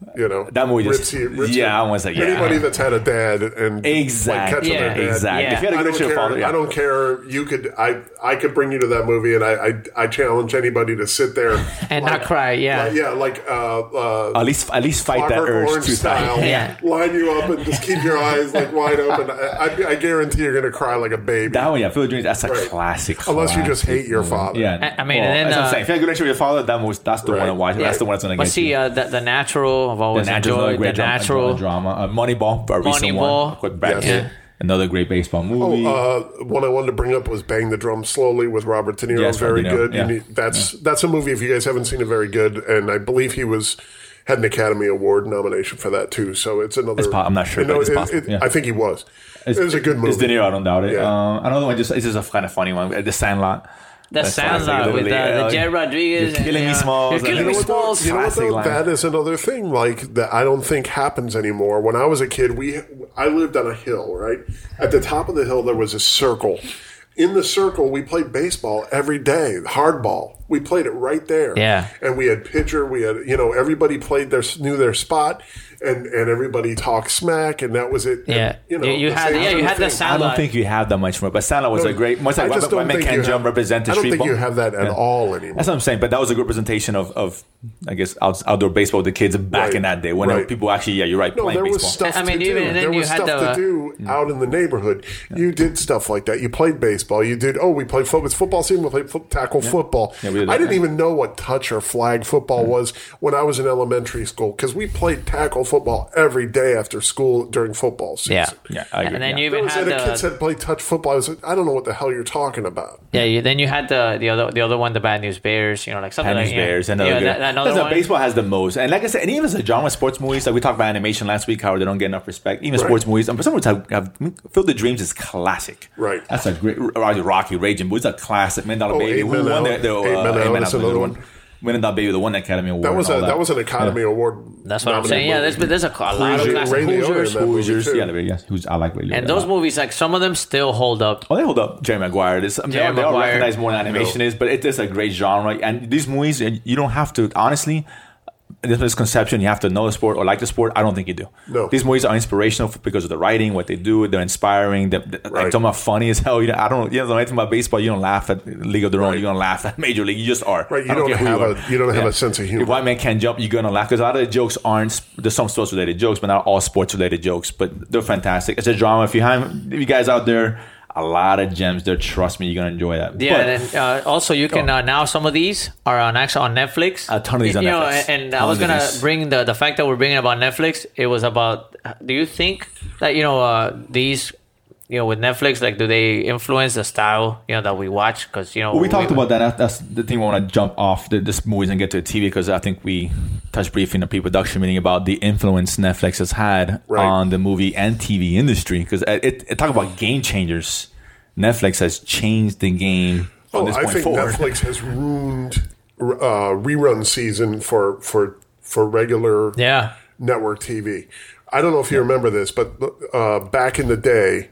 You know, That movie just- rips you- rips yeah, you. I was like, yeah. Anybody that's had a dad and Exactly. like catching Yeah, their dad. Exactly. Yeah. If you had a I good don't relationship with your care. father, yeah. I don't care. You could. I. I could bring you to that movie, and I. I, I challenge anybody to sit there And like- not cry, yeah. like- yeah, like uh, uh, At least, at least fight that Clockwork urge Orange to style. Yeah. Line you up and just keep your eyes like wide open. I, I, I guarantee you're going to cry like a baby. That one, yeah, Field of Dreams. That's a Right. classic. Unless you just classic hate your movie. father. Yeah, I- I mean, well, and then, that's what I'm uh, saying. If you have a good relationship with your father, that was that's the Right. one to watch. That's the one that's going to But get see, you. uh, the, the Natural, I've always The Natural, enjoyed. great The drama, Natural. drama. Uh, Moneyball, a recent Moneyball. one with Brad Yes. Pitt. Another great baseball movie. Oh, uh, one I wanted to bring up was "Bang the Drum Slowly" with Robert De Niro. Yes, very Robert De Niro, good. You yeah. need- that's that's a movie. If you guys haven't seen it, very good. And I believe he was had an Academy Award nomination for that too. So it's another. It's po- I'm not sure, You know, but it's it- possible, it- yeah. I think he was. It's- it was a good movie. It's De Niro, I don't doubt it. Yeah. Uh, another one, just it's just a kind of funny one. The Sandlot. The That's classic, Sandlot with literally, uh, uh, the Jerry Rodriguez. You're killing and, me, uh, Smalls. You're And killing you me, know what, Smalls. You know what, Classic though? line. That is another thing, like that I don't think happens anymore. When I was a kid, we I lived on a hill, right? At the top of the hill, there was a circle. In the circle, we played baseball every day, hardball. We played it right there. Yeah. And we had pitcher. We had, you know, everybody played their knew their spot, and, and everybody talked smack, and that was it. Yeah. And, you know, You- you the had- same yeah, you sort of had the thing. sound- I don't Sandlot. think you have that much more. But Sandlot was No, a great, much like I just White don't Man think Can you Jump have- represent the I don't street think ball. you have that at Yeah. all anymore. That's what I'm saying. But that was a good representation of, of I guess, out, outdoor baseball with the kids back Right. in that day when Right. people actually, yeah, you're right, No, playing there was baseball. stuff I mean, to even- do. and then There you was had stuff the- to do out in the neighborhood. You did stuff like that. You played baseball. You did. Oh, we played football. It's football season. We played foot, tackle football. Yeah, we did I that, didn't yeah. even know what touch or flag football was when I was in elementary school because we played tackle football every day after school during football season. Yeah. Yeah, I agree, And then yeah. you There even was had a kid the said play touch football. I was like, I don't know what the hell you're talking about. yeah. You, then you had the the other the other one, the Bad News Bears. You know, like something Bad like News yeah. Bears, another yeah, good. that, another Listen, one. baseball has the most, and like I said, and even as a genre, sports movies, like we talked about animation last week, how they don't get enough respect. Even Right. sports movies, and for some reason, have, have Field of Dreams is classic. Right. That's a great Rocky Raging Bull. It's a classic. Million Dollar Oh, Baby. Eight Who Men won Out. the, the uh, Eight Men Out Eight Men is Out was another the one. Million Dollar Baby, the one Academy Award. That was and a all that was an Academy Yeah. Award. That's what I'm saying. Yeah, there's, nominated there's a, a lot of Hoosier- classic Ray Liotta in Hoosiers. that movie, Hoosiers, too. yeah, the- yes, who's I like Ray Liotta And a those lot. movies, like some of them still hold up. Oh, they hold up. Jerry Maguire. This, I mean, Jerry they, are, they are Maguire. recognized more than animation is, but it is a great genre. And these movies, you don't have to, honestly, this misconception, you have to know the sport or like the sport. I don't think you do. No. These movies are inspirational because of the writing, what they do. They're inspiring. They're, they're Right. like, talking about funny as hell. You know, I don't, you don't know anything about baseball. You don't laugh at League of Their Own. Right. You don't laugh at Major League. You just are. Right, you I don't care who have you a- are. you don't have a sense of humor. If White Man Can't Jump, you're going to laugh because a lot of the jokes aren't, there's some sports related jokes, but not all sports related jokes, but they're fantastic. It's a drama. If you have, if you guys out there, a lot of gems there. Trust me, you're going to enjoy that. Yeah, But- and then, uh, also you can uh, now some of these are on actually on Netflix. A ton of these on you know, Netflix. and, and I Tons was of gonna these. bring the the fact that we're bringing about Netflix. It was about. Do you think that you know uh, these, you know, with Netflix, like do they influence the style you know that we watch? Because you know Well, we talked about that. That- That's the thing. We want to jump off the, this movies and get to the T V because I think we touched briefly in the pre-production meeting about the influence Netflix has had Right. on the movie and T V industry. Because it, it, it talk about game changers. Netflix has changed the game from Oh, this I point think forward. Netflix has ruined uh, rerun season for for for regular yeah. network T V. I don't know if you remember this, but uh, back in the day,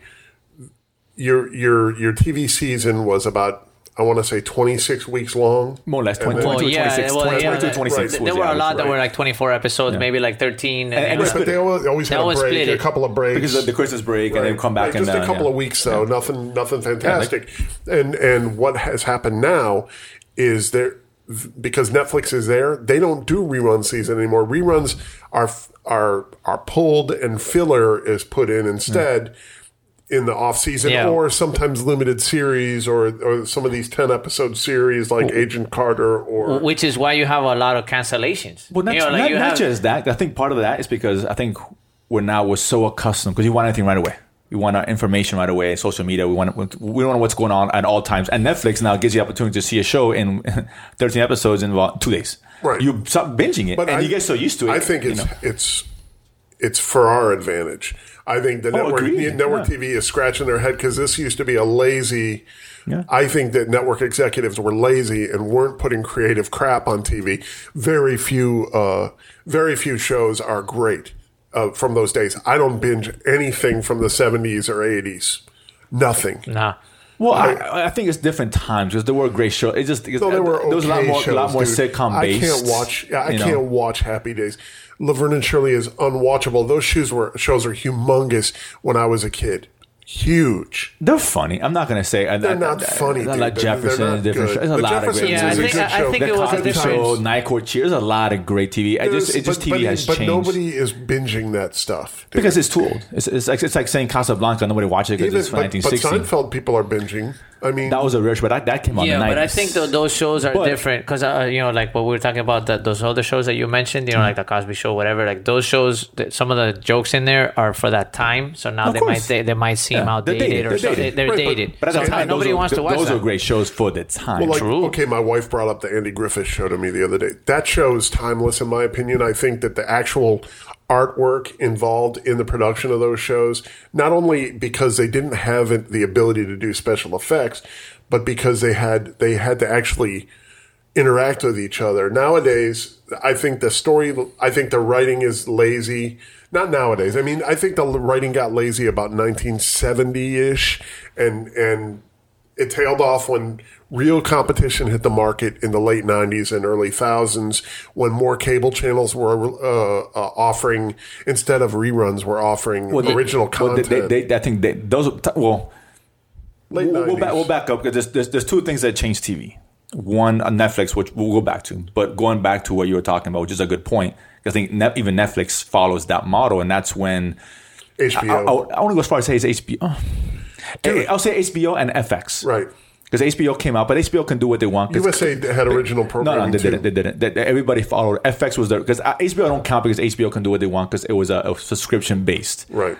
your your your T V season was about I want to say twenty-six weeks long. More or less, twenty, And then- Well, twenty-two, yeah, twenty-six, well, twenty, yeah, twenty-two, that- twenty-six There was were the a lot average, that right? were like twenty-four episodes, Yeah. maybe like thirteen. And- and it it's was- But they always, always They had a always break, split a it. couple of breaks. Because of the Christmas break and Right. then come back Right, and just uh, a couple yeah. of weeks though, nothing, nothing fantastic. and and what has happened now is there because Netflix is there, they don't do rerun season anymore. Reruns are are are pulled and filler is put in instead. In the off season, Yeah. or sometimes limited series, or or some of these ten episode series like Agent Carter, or which is why you have a lot of cancellations. Well, not, you know, like not, you not have, just that. I think part of that is because I think we're now we're so accustomed because you want anything right away. We want our information right away. Social media. We want we don't know what's going on at all times. And Netflix now gives you the opportunity to see a show in thirteen episodes in about two days. Right. You stop binging it, But and I- you get so used to it. I think you it's know. it's it's for our advantage. I think the Oh, network agreed. network Yeah. T V is scratching their head because this used to be a lazy. Yeah. I think that network executives were lazy and weren't putting creative crap on T V. Very few, uh, very few shows are great uh, from those days. I don't binge anything from the seventies or eighties. Nothing. nah. Well, I, I think it's different times because there were great shows. It just No, there were okay there was a lot more, shows, lot more dude. sitcom I based. can't watch. I you can't know. watch Happy Days. Laverne and Shirley is unwatchable. Those shows were shows are humongous when I was a kid. Huge. They're funny. I'm not gonna say They're not funny, Like dude. They're- Jefferson, they're not different good. shows. There's a The lot Jeffersons of great. Yeah, I is a think- good I show. think the it was a Cosby different- Show, Night Court, Cheers. There's a lot of great T V. I just, it just but, T V but, has but changed nobody is binging that stuff dude. because it's too old. It's, it's like it's like saying Casablanca. Nobody watches it because Even, it's from but, nineteen but sixty. Seinfeld people are binging. I mean, That was a rich, but that, that came out Yeah, in the but I nineties. think th- those shows are But- different because uh, you know, like what we were talking about, that those other shows that you mentioned, you know, like the Cosby Show, whatever. Like those shows, th- some of the jokes in there are for that time, so now Of they course. might they, they might seem Yeah, they're outdated dated, or they're so. dated. They, are Right, but- dated. But at the So time, nobody those, wants were, to watch those that. were great shows for the time. Well, like, True. okay, my wife brought up the Andy Griffith show to me the other day. That show is timeless, in my opinion. I think that the actual artwork involved in the production of those shows, not only because they didn't have it- the ability to do special effects, but because they had they had to actually interact with each other. Nowadays, I think the story, I think the writing is lazy. Not nowadays. I mean, I think the writing got lazy about nineteen seventy-ish, and and it tailed off when real competition hit the market in the late nineties and early thousands, when more cable channels were uh, uh, offering, instead of reruns, were offering Well, they- original well, they- content. they, they, I think they, those. Well, late we'll, we'll, back, nineties. we'll back up because there's, there's there's two things that changed T V. One on Netflix, which we'll go back to, but going back to what you were talking about, which is a good point. I think ne- even Netflix follows that model, and that's when H B I, O. I, I want to go as far as say it's H B O. Oh. I'll say H B O and F X, Right. Because H B O came out, but H B O can do what they want. 'cause- U S A had original No, programming no, they too. didn't. They didn't. They, everybody followed. F X was there because H B O don't count because H B O can do what they want because it was a, a subscription based. Right.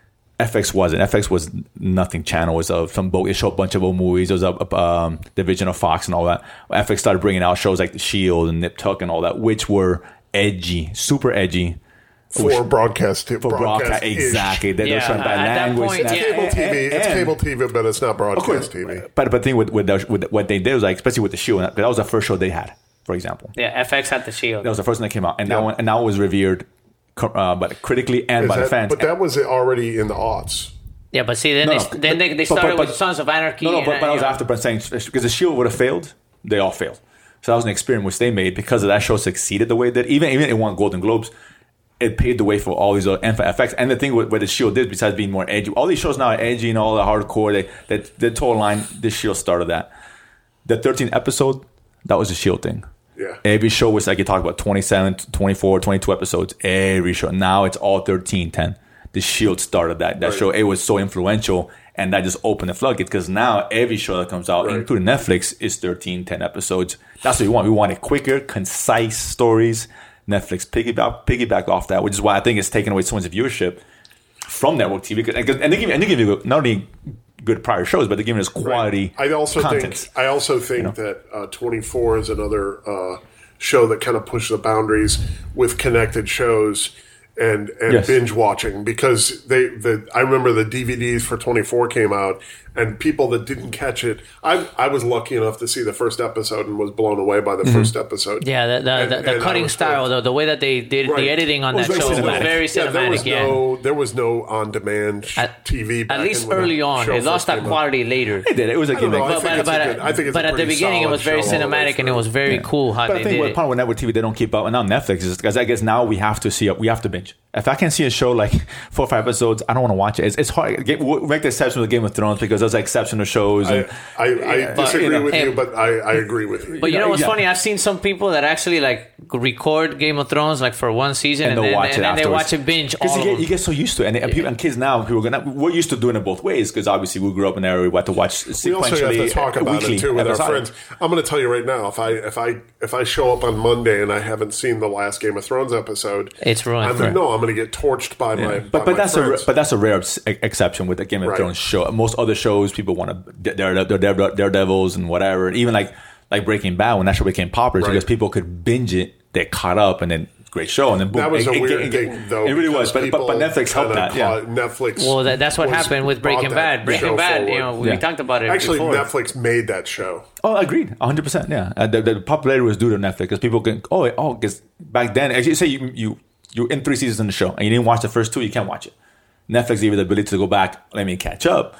F X wasn't. F X was nothing channel. It was a, some boat. It showed a bunch of old movies. It was a, a um, division of Fox and all that. F X started bringing out shows like The Shield and Nip Tuck and all that, which were edgy, super edgy. For broadcast. For broadcast, exactly. They, Yeah, they're trying to buy at that language. point, Now- yeah. Cable T V. and- It's and- cable T V, but it's not broadcast T V. But but the thing with with, the, with what they did was like, especially with The Shield, because that was the first show they had, for example. Yeah, F X had the Shield. That was the first one that came out, and Yeah. that one, and now it was revered, uh, but critically and Is by the that- fans. But that was already in the aughts. Yeah, but see, then No, they no, then they, they but- started but- but- with Sons of Anarchy. No, no, and, but, but I uh, was you know, after, but saying because the Shield would have failed, they all failed. So that was an experiment which they made because of that show succeeded the way that even even it won Golden Globes. It paved the way for all these other and for F X. And the thing with, what the Shield did, besides being more edgy, all these shows now are edgy and all the hardcore. They that the total line. The Shield started that. The thirteenth episode, that was the Shield thing. Yeah. Every show was like you talk about twenty-seven, twenty-four, twenty-two episodes. Every show. Now it's all thirteen, ten. The Shield started that that Right. show. It was so influential, and that just opened the floodgates because now every show that comes out, Right. including Netflix, is thirteen, ten episodes. That's what we want. We wanted quicker, concise stories. Netflix piggyback piggyback off that, which is why I think it's taken away so much viewership from network T V. And they give and they give you not only good prior shows, but they're giving us quality. I also content. think I also think that uh, twenty-four is another uh, show that kind of pushed the boundaries with connected shows and and Yes. binge watching because they the I remember the D V Ds for twenty-four came out and people that didn't catch it. I I was lucky enough to see the first episode and was blown away by the first episode. yeah, the the, And- the, the and I cutting was style, hooked. the, the way that they did Right. the editing on It was that very show was cinematic. very Yeah, there was cinematic. Yeah, no there was no on demand At- T V. back at least in when the early on, show it lost first that came out. quality later. They did. It was a I don't gimmick. know. I But, think but, it's a but, good- I think it's but a at the pretty beginning, it solid was very show all the way cinematic and it through. was very cool how But they I think did what it. part of network T V they don't keep up, and now Netflix is because I guess now we have to see we have to binge. If I can see a show like four or five episodes, I don't want to watch it. It's, it's hard. Get, we'll make the exception with Game of Thrones because those are exceptional shows. I, And, I, I But, disagree you know, with hey, you, but I, I agree with you. But you know what's Yeah. funny? I've seen some people that actually like record Game of Thrones like for one season and, and they'll then, watch and it then they afterwards. watch it binge Because all you of get, them. you get so used to it. And, and, people, and kids now, people are gonna, we're used to doing it both ways because obviously we grew up in an era we had to watch sequentially. We also have to talk uh, about weekly it too with our episodic. friends. I'm going to tell you right now, if I if I if I show up on Monday and I haven't seen the last Game of Thrones episode, It's ruined I'm, for- no, I'm going to get torched by my. But by but my that's a friends. but that's a rare ex- exception with the Game of Right. Thrones show. Most other shows, people want to they're they're they're Daredevils and whatever. Even like like Breaking Bad when that show became popular, Right. because people could binge it, they caught up, and then great show, and then boom. That was it, a it- weird it- thing, though. It really because was, but but, but people Netflix helped kinda that. Yeah. caught- Netflix. Well, that, that's what was- happened with brought Breaking that Bad. Breaking show Bad, you forward. know, we Yeah. talked about it Actually, before. Netflix made that show. Oh, agreed, one hundred percent. Yeah, uh, the, the popularity was due to Netflix because people can. Oh, oh, because back then, as you say, you you you're in three seasons in the show and you didn't watch the first two, you can't watch it. Netflix gave you the ability to go back, let me catch up,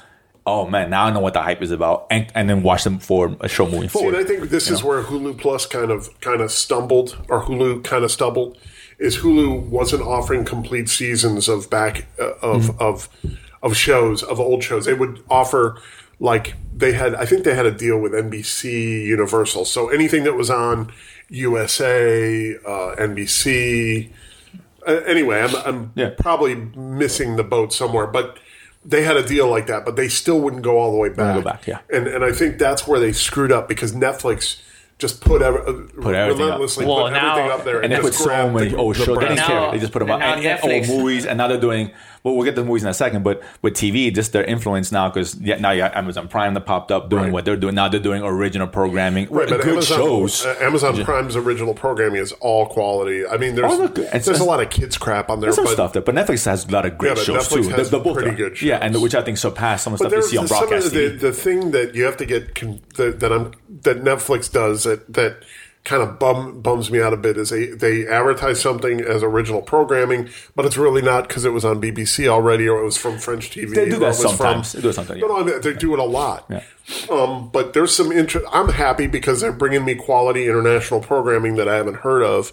oh man, now I know what the hype is about, and, and then watch them for a show moving Well, forward. and I think this you is know? where Hulu Plus kind of kind of stumbled, or Hulu kind of stumbled, is Hulu wasn't offering complete seasons of back uh, of Mm-hmm. of of shows of old shows. They would offer like they had. I think they had a deal with N B C Universal, so anything that was on U S A, uh, N B C. Uh, anyway, I'm, I'm Yeah. probably missing the boat somewhere, but they had a deal like that, but they still wouldn't go all the way back. go back, yeah. And and I think that's where they screwed up because Netflix just put, ever, Put everything up. relentlessly Well, put now- everything up there, And they put just so grabbed many the- oh the shows. They brand. didn't Now- care. They just put them and out. now And, and, Netflix- oh, movies. And now they're doing. Well, we'll get to the movies in a second. But with T V, just their influence now, because yeah, now you have Amazon Prime that popped up doing Right. what they're doing. Now they're doing original programming, Right, but good Amazon, shows. uh, Amazon Prime's original programming is all quality. I mean, there's Oh, look, it's- there's a it's- lot of kids crap on there, There's some but stuff there, but Netflix has a lot of great Yeah, but shows Netflix too. has The, the both pretty are. good Yeah, and shows. which I think surpass some of the But stuff you there's see on some of broadcast the, T V. the thing that you have to get con- that, that I'm that Netflix does that that kind of bum, bums me out a bit is they they advertise something as original programming, but it's really not because it was on B B C already or it was from French T V. They do or that it was sometimes. From, They do it sometimes, No, yeah. no, I mean, they do it a lot. Yeah. Um, but there's some interest. I'm happy because they're bringing me quality international programming that I haven't heard of.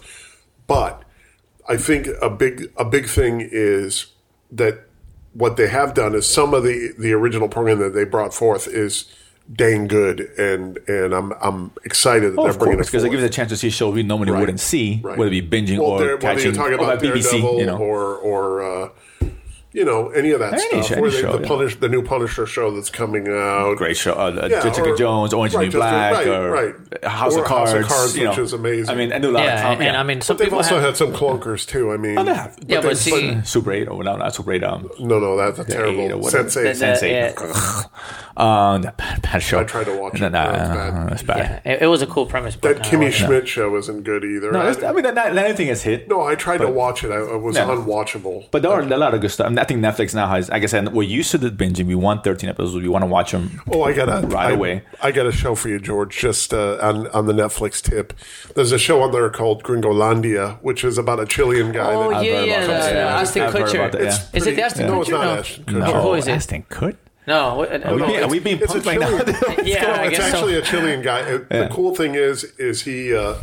But I think a big a big thing is that what they have done is some of the, the original program that they brought forth is dang good, and and I'm I'm excited that Oh, they're of bringing course, it because they forward. give us a chance to see shows we normally Right. wouldn't see, Right. whether it be binging Well, or they're- whether catching. you're talking or about by B B C, Daredevil you know. or or uh, you know any of that Any stuff. show- Where any they, show, the yeah. Punish the new Punisher show that's coming out. Great show, uh, Yeah, Jessica or- Jones, Orange right, is the New just- Black, right, or right. House, Or of Cards, House of Cards, you know. which is amazing. I mean, I do a lot Yeah, of com- and, and I mean, some But they've people also have, had some clunkers too. I mean, Oh, they have. yeah, they- but see, Super eight or no, not Super eight. Um, no, no, that's a eight or terrible whatever. Sense eight. The- the- Sense eight. yeah. Um, that bad, bad show. I tried to watch it. No, no, No, it's no, bad. no, it's bad. yeah, it, it was a cool premise. But That uh, Kimmy yeah. Schmidt show isn't good either. No, I, that's, I mean, that, that, anything is hit. no, I tried to watch it. I, it was Yeah. unwatchable. But there are a lot of good stuff. I, mean, I think Netflix now has, like I said, we're used to the binging. We want thirteen episodes. We want to watch them. Oh, I got a Right I- away. I got a show for you, George. Just uh, on on the Netflix tip, there's a show on there called Gringolandia, which is about a Chilean guy. Oh that, yeah, heard yeah, about the, that. the Yeah, Ashton I've heard Kutcher. about that, yeah. Is it pretty- the Ashton no, Kutcher? it's not no. Ashton Kutcher. No, Who is it? Ashton Kutcher? No, what, Are we No, being, are it's- we being it's a punked right now? Chilean- Yeah, no, I it's guess so. actually a Chilean guy. It- Yeah. The cool thing is, is he. Uh,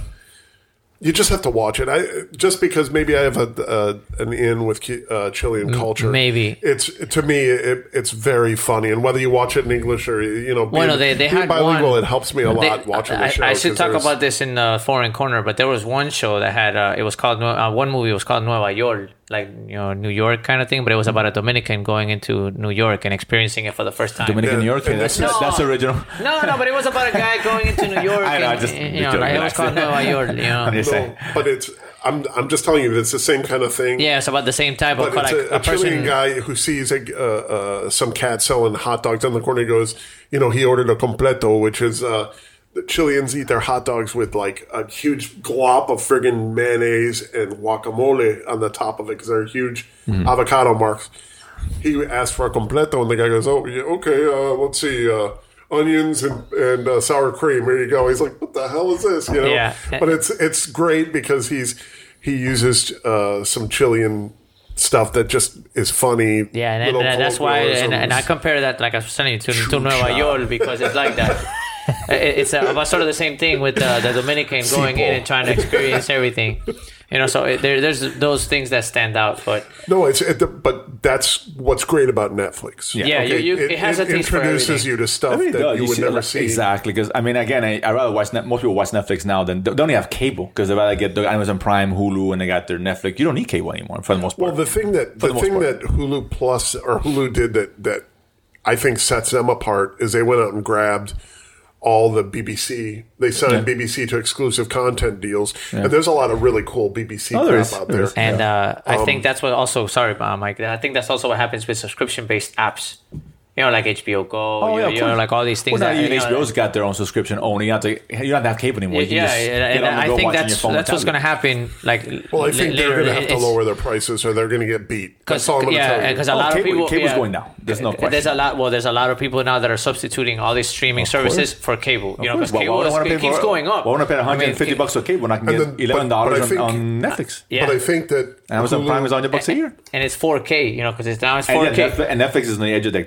you just have to watch it. I just because maybe I have a uh, an in with uh, Chilean culture. maybe. it's to me it, it's very funny, and whether you watch it in English or you know, being, Well, no, they, they being had bilingual, one. it helps me a they- lot watching the I, show. I should 'cause talk there's- about this in the foreign corner, but there was one show that had uh, it was called uh, one movie was called Nueva York, like you know New York kind of thing, but it was about a Dominican going into New York and experiencing it for the first time. Dominican Yeah, New York. and That's, this is- that's No. original. No, no, but it was about a guy going into New York. I know, I and, just- you know, joking, like, it was called relax. Nueva York. You I'm know, just saying. No, but it's I'm I'm just telling you that it's the same kind of thing. yeah, it's about the same type of But it's like a, a, a Chilean person. guy who sees a, uh, uh, some cat selling hot dogs on the corner. He goes, you know, he ordered a completo, which is uh, the Chileans eat their hot dogs with like a huge glop of friggin' mayonnaise and guacamole on the top of it because they're huge Mm-hmm. avocado marks. He asked for a completo, and the guy goes, "Oh, yeah, okay, uh, let's see." Uh, Onions and, and uh, sour cream. Here you go. He's like, "What the hell is this?" You know. Yeah. But it's it's great because he's he uses uh, some Chilean stuff that just is funny. Yeah, and, little and that's why, and, and I colloquialisms. compare that, like I was telling you, to, to Chucha. Nueva York because it's like that. It- it's uh, about sort of the same thing with uh, the Dominican going in and trying to experience everything. You know, so it, there, there's those things that stand out. But No, it's it, but that's what's great about Netflix. Yeah, you- you- it has a taste for introduces everything. you to stuff I mean, it that does. you You would see, never like, see. Exactly, because I mean, again, I, I rather watch. Net, most people watch Netflix now than they don't even have cable because they rather get the Amazon Prime, Hulu, and they got their Netflix. You don't need cable anymore for the most part. Well, the thing that For the, the most thing part. that Hulu Plus or Hulu did that that I think sets them apart is they went out and grabbed all the B B C. They signed Yeah. B B C to exclusive content deals, and there's a lot of really cool B B C Oh, there crap is. out There there. is. and uh, I Um, think that's what also. Sorry, uh, Mike. I think that's also what happens with subscription-based apps. You know, like H B O Go. Oh, you, yeah, of you know, course. like all these things. Well, now that, even you know, H B O's got their own subscription only. You have to. You don't have to have cable anymore. You can yeah, just and, get and on the I go think watching that's your phone that's or what's going to tablet. happen. Like, Well, I think they're later, going to have to it's- lower their prices, or they're going to get beat. That's all I'm going to yeah, tell you. because a Oh, lot cable- of people cable's yeah, going down. There's no question. There's a lot. Well, there's a lot of people now that are substituting all these streaming services for cable. You know, because Well, why cable would I is, wanna it pay keeps for- going up. Why want to pay one I mean, hundred fifty bucks for cable when I can And get then- but- eleven dollars but I think- on, on Netflix? Yeah. But I think that Amazon Hulu- Prime is one hundred bucks a year. and it's four K. You know, because it's now it's And four yeah, K. Netflix, and Netflix is on the edge of technology. They got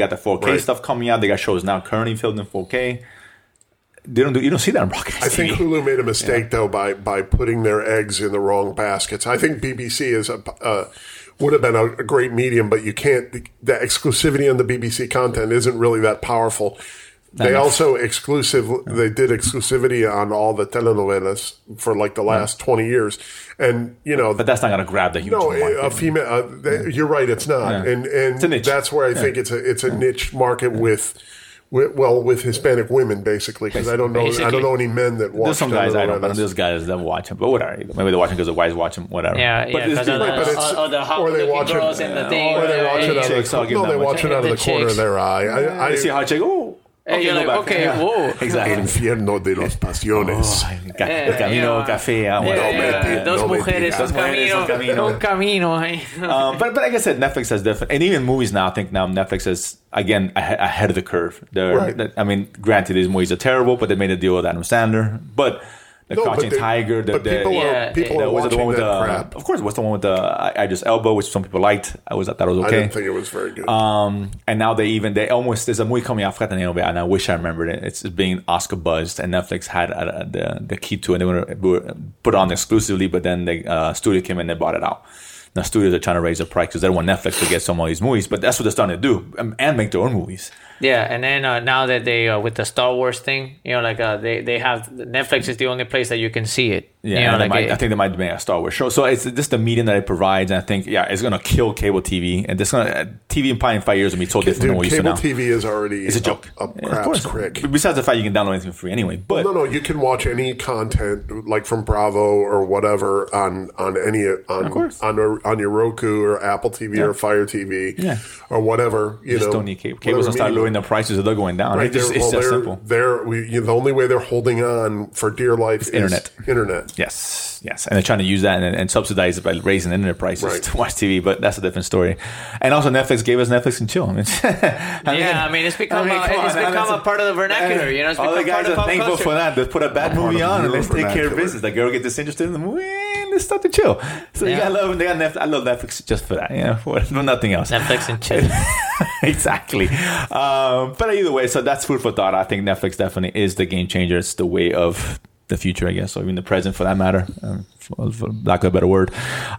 got the four K Right. stuff coming out. They got shows now currently filmed in four K. They don't do. You don't see that on broadcast I think T V. Hulu made a mistake yeah. though by by putting their eggs in the wrong baskets. I think B B C is a uh, would have been a, a great medium, but you can't. The, the exclusivity on the B B C content isn't really that powerful. They enough. also exclusive. They did exclusivity on all the telenovelas for like the last yeah. twenty years, and you know. But that's not going to grab the huge no market. a female. Uh, they, you're right. It's not, yeah. and and it's that's where I yeah. think it's a it's a niche market with. With, well, with Hispanic women, basically, because I don't know, basically. I don't know any men that watch. There's some guys I don't, but there's guys that watch them. But whatever, maybe they're watching because the wives watch them. Whatever. Yeah, yeah. Because of the, or the hot or they watch girls it, in the thing, or they watch yeah, it out yeah. of the, no, they watch it out of the corner of their eye. I, I see how I check. Oh. Okay, you're like, okay, yeah. whoa. Exactly. Infierno de los pasiones. Oh, ca- yeah, camino, yeah. café. Yeah, yeah, yeah. Dos no mujeres, un camino. camino. Un camino. um, but, but like I said, Netflix has different, and even movies now, I think now Netflix is, again, ahead of the curve. Right. I mean, granted, these movies are terrible, but they made a deal with Adam Sandler. But the no, Crouching they, Tiger, the, but the, people yeah, are, people the, are was it the one with that the, crap. Of course, what's the one with the I, I Just Elbow, which some people liked. I was I thought it was okay. I didn't think it was very good. Um, and now they even they almost there's a movie coming out. I forgot the name of it, and I wish I remembered it. It's being Oscar buzzed, and Netflix had uh, the the key to it. And they were, were put it on exclusively, but then the uh, studio came in and they bought it out. Now studios are trying to raise the price because they don't want Netflix to get some of these movies, but that's what they're starting to do um, and make their own movies. Yeah, and then uh, now that they uh, with the Star Wars thing, you know, like uh, they they have Netflix is the only place that you can see it. Yeah, you know, and like might, it, I think they might make a Star Wars show. So it's just the medium that it provides, and I think yeah, it's gonna kill cable T V, and this gonna T V in probably in five years will be so different Dude, than what we used to now. Cable T V is already it's a joke. A, a yeah, crap's crick. Besides the fact you can download anything for free anyway. But well, no, no, you can watch any content like from Bravo or whatever on on any on on on your Roku or Apple T V yeah. or Fire T V yeah. or whatever. You, you know, just don't need cable. Cable's gonna start lowering the prices, or they're going down. Right, it just, it's well, just they're, simple. They're we, you know, the only way they're holding on for dear life it's is internet. Internet. Yes, yes, and they're trying to use that and, and subsidize it by raising internet prices right. to watch T V. But that's a different story. And also, Netflix gave us Netflix and chill. I mean, I mean, yeah, I mean, it's become I mean, a, it's on, become a part of the vernacular. You know, it's all the guys part are thankful culture. for that. They put a bad movie on and let's take care of business. The girl gets disinterested in the movie and they start to chill. So yeah. you gotta love. They got Netflix. I love Netflix just for that. You know, for, for nothing else. Netflix and chill. Exactly. Um, but either way, so that's food for thought. I think Netflix definitely is the game changer. It's the way of the future, I guess, or even the present for that matter, um, for, for lack of a better word.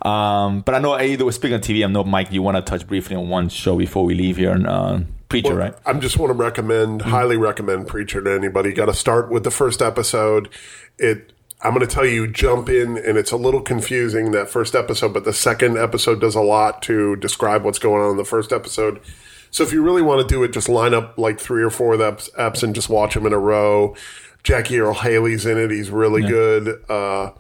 Um, but I know either way, speaking of T V, I know, Mike, you want to touch briefly on one show before we leave here, and uh, Preacher, well, right? I just want to recommend, mm-hmm. highly recommend Preacher to anybody. You got to start with the first episode. It. I'm going to tell you, jump in, and it's a little confusing, that first episode, but the second episode does a lot to describe what's going on in the first episode. So if you really want to do it, just line up like three or four of the apps and just watch them in a row. Jackie Earle Haley's in it. He's really yeah. good. Uh,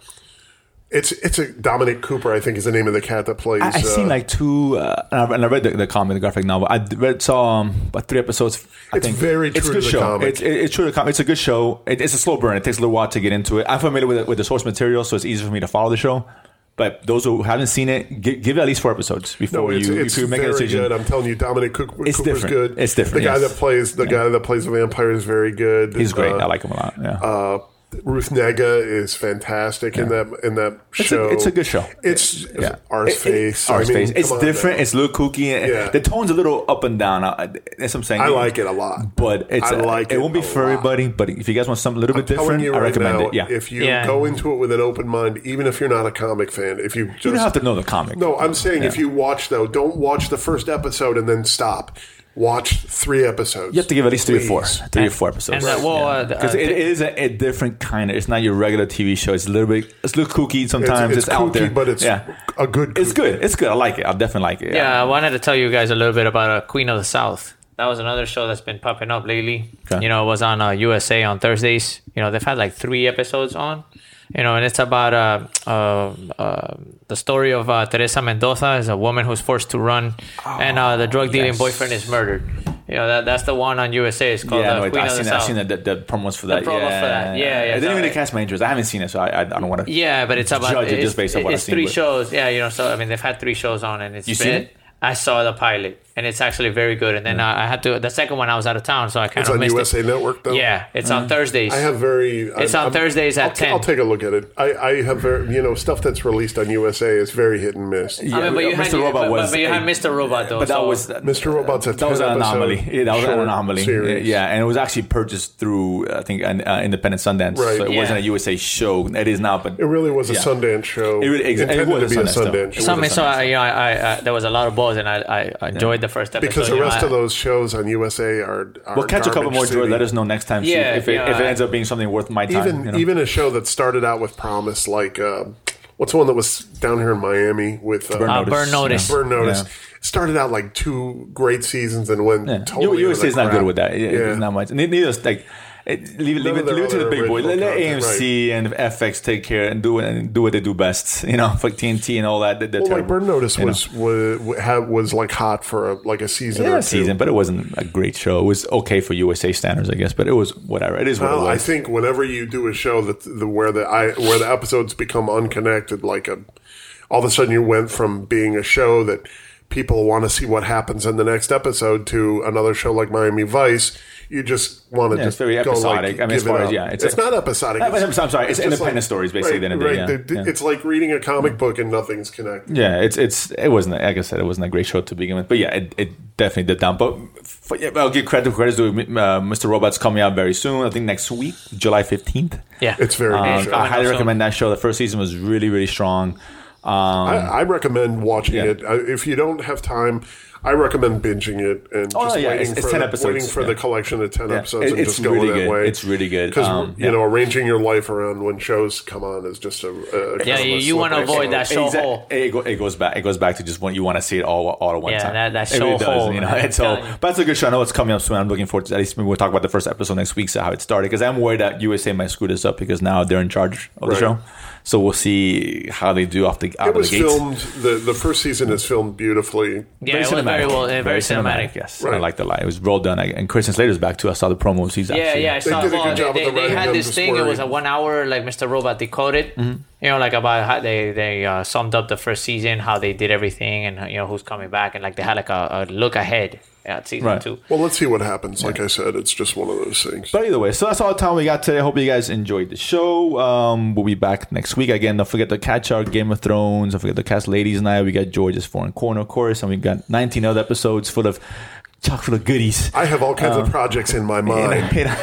it's it's a Dominic Cooper, I think, is the name of the cat that plays. I, I've uh, seen like two, uh, and I read the, the comic, the graphic novel. I read saw um, about three episodes. I it's think. very true it's a to good the show. comic. It's, it, it's true to the comic. It's a good show. It, it's a slow burn. It takes a little while to get into it. I'm familiar with it, with the source material, so it's easy for me to follow the show. But those who haven't seen it, give, give it at least four episodes before no, it's, you, it's before you make very a decision. Good. I'm telling you, Dominic Cooper, it's Cooper's different. good. It's different. The guy yes. that plays the yeah. guy that plays the vampire is very good. He's great. Uh, I like him a lot. Yeah. Uh, Ruth Negga is fantastic yeah. in that in that it's show. A, it's a good show. It's yeah. Arse it, Face. It, Arse I mean, Face. It's different. Now. It's a little kooky. Yeah. The tone's a little up and down. That's what I'm saying. I like it a lot. But it's I like it. It won't be for lot. everybody. But if you guys want something a little I'm bit different, you I right recommend now, it. Yeah. If you yeah. go into it with an open mind, even if you're not a comic fan, if you just you don't have to know the comic. No, I'm saying yeah. if you watch though, don't watch the first episode and then stop. Watch three episodes. You have to give at least please. three or four, three and, or four episodes. Because well, yeah. uh, uh, it, it is a, a different kind of. It's not your regular T V show. It's a little bit. It's a little kooky sometimes. It's, it's, it's kooky, out there, but it's yeah. a good. Kooky. It's good. It's good. I like it. I definitely like it. Yeah, yeah. I wanted to tell you guys a little bit about uh, Queen of the South. That was another show that's been popping up lately. Okay. You know, it was on uh, U S A on Thursdays. You know, they've had like three episodes on. You know, and it's about uh, uh, uh, the story of uh, Teresa Mendoza, is a woman who's forced to run, oh, and uh, the drug dealing yes. boyfriend is murdered. You know, that that's the one on U S A. It's called yeah, uh, no, Queen I've of the seen South. I've seen the, the, the promos for that. The promos yeah. for that. Yeah, yeah. It didn't so really it, catch my interest. I haven't seen it, so I, I, I don't want to. Yeah, but it's about judge it it's, just based on what it's I've seen. three but. shows. Yeah, you know, so I mean, they've had three shows on, and it's you been, seen it? I saw the pilot, and it's actually very good. And then Yeah. uh, I had to the second one I was out of town, so I kind It's of on missed U S A it. Network, though. Yeah, it's on Thursdays. I have very. It's I, on I'm- Thursdays at I'll, t- ten. I'll take a look at it. I, I have very, you know, stuff that's released on U S A is very hit and miss. I mean, but you, had, Mister Robot but, was but you had a- Mister Robot though. But that so- was Mister Robot's a that was an ten anomaly. episode Yeah, that was an short anomaly. series. Yeah, and it was actually purchased through I think an uh, independent Sundance, Right. so it Yeah. wasn't a U S A show. It is now, but It really was a Yeah. Sundance show. It really- ex- it intended was to be a a Sundance, though. Sundance show. So, I mean, was so a I, you know, I, I, there was a lot of buzz, and I, I I enjoyed the first episode. Because the you know, rest I- of those shows on U S A are, are we'll catch a couple garbage more, George. city. Let us know next time. see Yeah, if it, yeah, if it I- ends up being something worth my time. Even you know? even a show that started out with promise, like uh, what's the one that was down here in Miami with uh, Burn uh, Notice. Burn Notice. Burn Notice. Yeah. Started out like two great seasons and went Yeah. totally. U S A is into the not good crap. with that. It- Yeah. It's not much. Ne- Neither is like it, leave, it- leave None it, of their leave it to the other big boys. Let, original let A M C and F X take care and do it and do what they do best. You know, like T N T and all that. They're Well, like terrible, Burn Notice you know. was was had, was like hot for a, like a season yeah, or a two. season, but it wasn't a great show. It was okay for U S A standards, I guess, but it was whatever. It is what Well, it I was. think whenever you do a show that the where the I where the episodes become unconnected, like a all of a sudden you went from being a show that people want to see what happens in the next episode to another show like Miami Vice. You just want to Yeah, just it's very go episodic. like, I mean, as give it far as- up. yeah, it's it's, a- not episodic. I'm- I'm sorry, it's just independent stories, basically, Right, at the end of the day, right. yeah, The- yeah. It's like reading a comic book and nothing's connected. Yeah, it's it's it wasn't like I said, it wasn't a great show to begin with, but yeah, it, it definitely did down. But for, yeah, I'll give credit to credit's due. Uh, Mister Robot's coming out very soon. I think next week, July fifteenth. Yeah, It's very Um, good. It's I coming highly out recommend that show. The first season was really really strong. Um, I, I recommend watching Yeah. it. Uh, If you don't have time, I recommend binging it and Oh, just yeah, waiting, it's- it's for ten the, episodes, waiting for yeah. the collection of ten Yeah. episodes It- and it's just going really that good. way. It's really good. Because, Um, you yeah. know, arranging your life around when shows come on is just a... a Yeah, kind of you- a you wanna slippery avoid that slope. show Exact- hole. It, go, it goes back. It goes back to just when you want to see it all all at one Yeah, time. that- that It really show does, hole, you know. man. And so, I'm telling you. but that's a good show. I know it's coming up soon. I'm looking forward to. At least maybe we'll talk about the first episode next week. So how it started, because I'm worried that U S A might screw this up because now they're in charge of the Right. show. So we'll see how they do off the out It of the was gates. filmed... The, the first season is filmed beautifully. yeah, it was very well, uh, very, cinematic. Yes, Right. I like the line. It was well done. I, and Christian Slater's back too. I saw the promos. He's Yeah, actually, yeah, I saw. did a good well, job they, with the they, they writing. had I'm this just thing. It was worried. a one hour, like Mister Robot decoded. Mm-hmm. You know, like about how they they uh, summed up the first season, how they did everything, and you know who's coming back, and like they had like a, a look ahead at season Right. two. Well, let's see what happens. Like I said, it's just one of those things. But either way, so that's all the time we got today. I hope you guys enjoyed the show. Um, we'll be back next week. Again, don't forget to catch our Game of Thrones. Don't forget to catch Ladies Night. We got George's Foreign Corner, of course, and we got nineteen other episodes full of chock full of goodies. I have all kinds Um, of projects in my mind.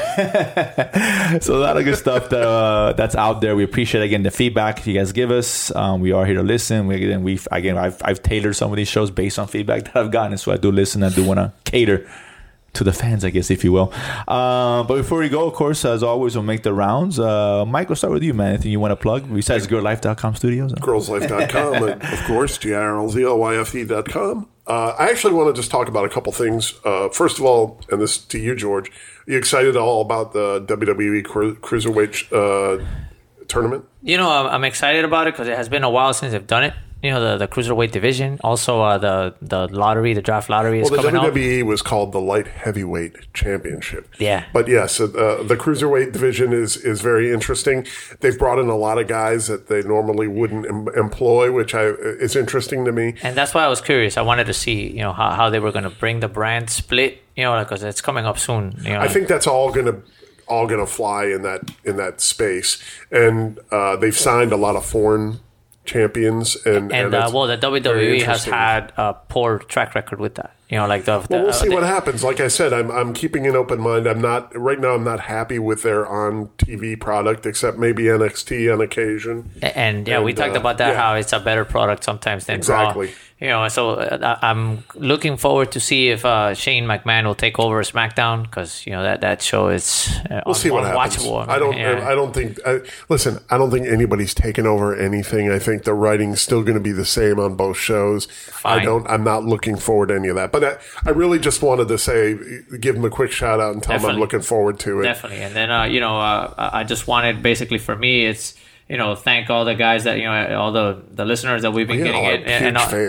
So a lot of good stuff that uh, that's out there. We appreciate again the feedback you guys give us. Um, we are here to listen. We again we again I've I've tailored some of these shows based on feedback that I've gotten. So I do listen. I do want to cater to the fans, I guess, if you will. Uh, but before we go, of course, as always, we'll make the rounds. Uh, Mike, we'll start with you, man. Anything you want to plug besides girl life dot com studios? girls life dot com, and of course, G I R L Z L Y F E dot com. Uh, I actually want to just talk about a couple things. Uh, first of all, and this to you, George, are you excited at all about the W W E Cru- Cruiserweight uh, tournament? You know, I'm, I'm excited about it because it has been a while since they've done it. You know, the, the cruiserweight division. Also, uh, the the lottery, the draft lottery is Well, the coming W up. W E was called the Light Heavyweight Championship. Yeah. But yes, uh, the Cruiserweight division is, is very interesting. They've brought in a lot of guys that they normally wouldn't em- employ, which I, is interesting to me. And that's why I was curious. I wanted to see, you know, how, how they were going to bring the brand split, you know, because it's coming up soon. You know, I think that's all going to all going to fly in that in that space, and uh, they've signed a lot of foreign champions, and and, and uh, it's well, the W W very E has interesting. had a poor track record with that. You know, like the. the Well, we'll see the- what happens. Like I said, I'm I'm keeping an open mind. I'm not right now. I'm not happy with their on T V product, except maybe N X T on occasion. And yeah, we And, talked uh, about that, yeah. how it's a better product sometimes than Exactly. Raw. You know, so uh, I'm looking forward to see if uh, Shane McMahon will take over SmackDown because you know that, that show is uh, We'll un- see what happens. unwatchable. I don't. Yeah. I don't think. I, listen, I don't think anybody's taken over anything. I think the writing's still going to be the same on both shows. I Fine. don't. I'm not looking forward to any of that. But I, I really just wanted to say, give him a quick shout out and tell him I'm Definitely. looking forward to it. Definitely. And then, uh, you know, uh, I just wanted basically for me, it's, you know, thank all the guys that, you know, all the, the listeners that we've been Yeah, getting all it. huge And, and, uh, fans.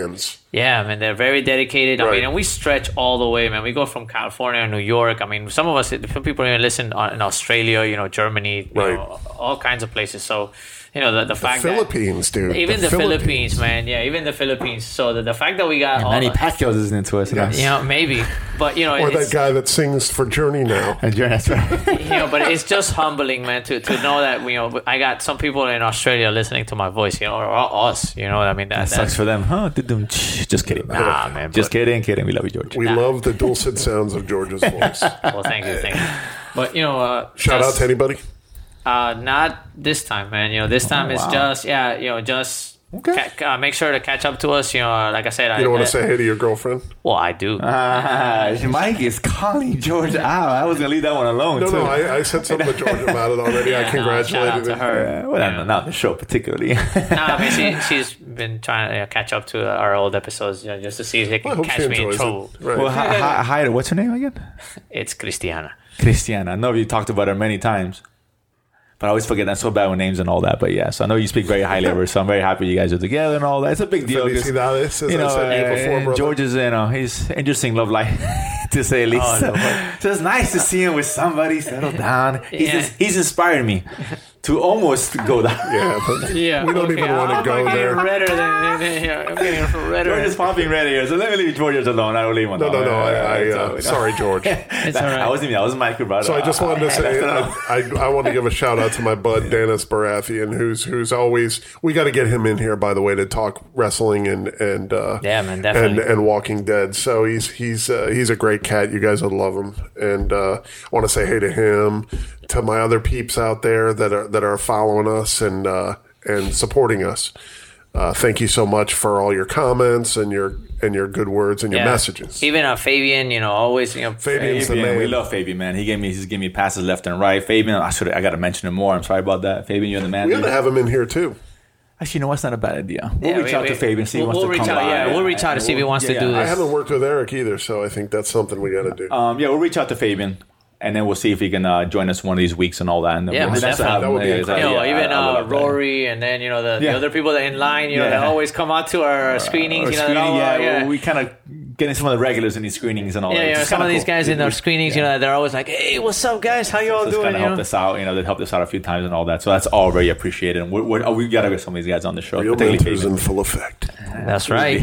Yeah, man, they're very dedicated. I Right. mean, and we stretch all the way, man. We go from California, New York. I mean, some of us, some people even listen on, in Australia, you know, Germany, you Right. know, all kinds of places. So, you know, the, the fact Philippines, that dude. even the, The Philippines. Philippines. man, yeah, even the Philippines. So the, the fact that we got all, Manny Pacquiao's listening to us. Yes. you know, maybe, but you know, Or it's, that guy that sings for Journey now. And you're- that's right. you know, but it's just humbling, man, to, to know that you know I got some people in Australia listening to my voice, you know, or, or us, you know. I mean, that, That sucks for them, huh? Just kidding. Nah, man, Just but- kidding, kidding. We love you, George. We love the dulcet sounds of George's voice. Well, thank you, thank you. But you know, uh, Shout just- out to anybody. Uh, not this time, man. You know, this time it's wow. just yeah. You know, just Okay. ca- uh, make sure to catch up to us. You know, uh, like I said, I You don't want I, to say hey to your girlfriend? Well, I do. Ah, Mike is calling George out. I was gonna leave that one alone. No, too. no, I, I said something to George about it already. I Yeah, no, shout out congratulated to him. her. Uh, well, Yeah. not the show particularly. Nah, I mean, she, she's been trying to you know, catch up to our old episodes, you know, just to see if they I can hope she catch me in enjoys trouble. it. Right. Well, hi, hi, hi, what's her name again? It's Cristiana. Christiana. I know you talked about her many times, but I always forget. I'm so bad with names and all that. But yeah, so I know you speak very highly of her. So I'm very happy you guys are together and all that. It's a big deal. 'cause, Felicidades, as you know, I said uh, before, brother. George is, you know, he's interesting love life, to say the least. Oh, so, Lord. so it's nice to see him with somebody settle down. He's, Yeah. he's inspired me to almost go down. Yeah, but Yeah, we don't even want to go I'm there. getting redder than, than, yeah, I'm getting redder. George is popping red here, so let me leave George alone. I will leave him No, alone. no, no. I, I, It's uh, all- sorry, George. It's all right. I wasn't even. I was Michael, brother. So I just wanted to say, That's I, I, I want to give a shout out to my bud Dennis Baratheon, who's who's always. We got to get him in here, by the way, to talk wrestling and and uh, Yeah, man, and definitely. and Walking Dead. So he's he's uh, he's a great cat. You guys would love him, and uh, I want to say hey to him, to my other peeps out there that are that are following us and uh, and supporting us. Uh, thank you so much for all your comments and your and your good words and your Yeah. messages. Even uh, Fabian, you know, always, you know, Fabian's the Fabian, man. we love Fabian, man. He gave me he's giving me passes left and right. Fabian, I should I got to mention him more. I'm sorry about that. Fabian, you're the man. We got to have him in here too. Actually, you know what's not a bad idea. We'll Yeah, reach we- out we- to Fabian, see if we'll- he wants we'll to reach come out, by. yeah, we'll reach out to see if he wants to do I this. haven't worked with Eric either, so I think that's something we got to do. Um, yeah, we'll reach out to Fabian, and then we'll see if he can uh, join us one of these weeks and all that. And then Yeah, we'll, most that's definitely. how- That would be yeah, incredible. You know, yeah, even I- I uh, love that. Rory, and then you know the, the Yeah. other people that in line, you know, Yeah. that always come out to our screenings. Or You know, screening, that all, yeah, uh, yeah. we kind of getting some of the regulars in these screenings and all Yeah, that. yeah. It's Some of kinda these cool. guys in our We- screenings, you yeah. know, they're always like, "Hey, what's up, guys? How you all So it's doing?" kind of You know? helped us out, you know. They helped us out a few times and all that. So that's all very appreciated. And we're, we're, oh, we got to get some of these guys on the show. Real particularly mentors Fabian. in full effect. That's right.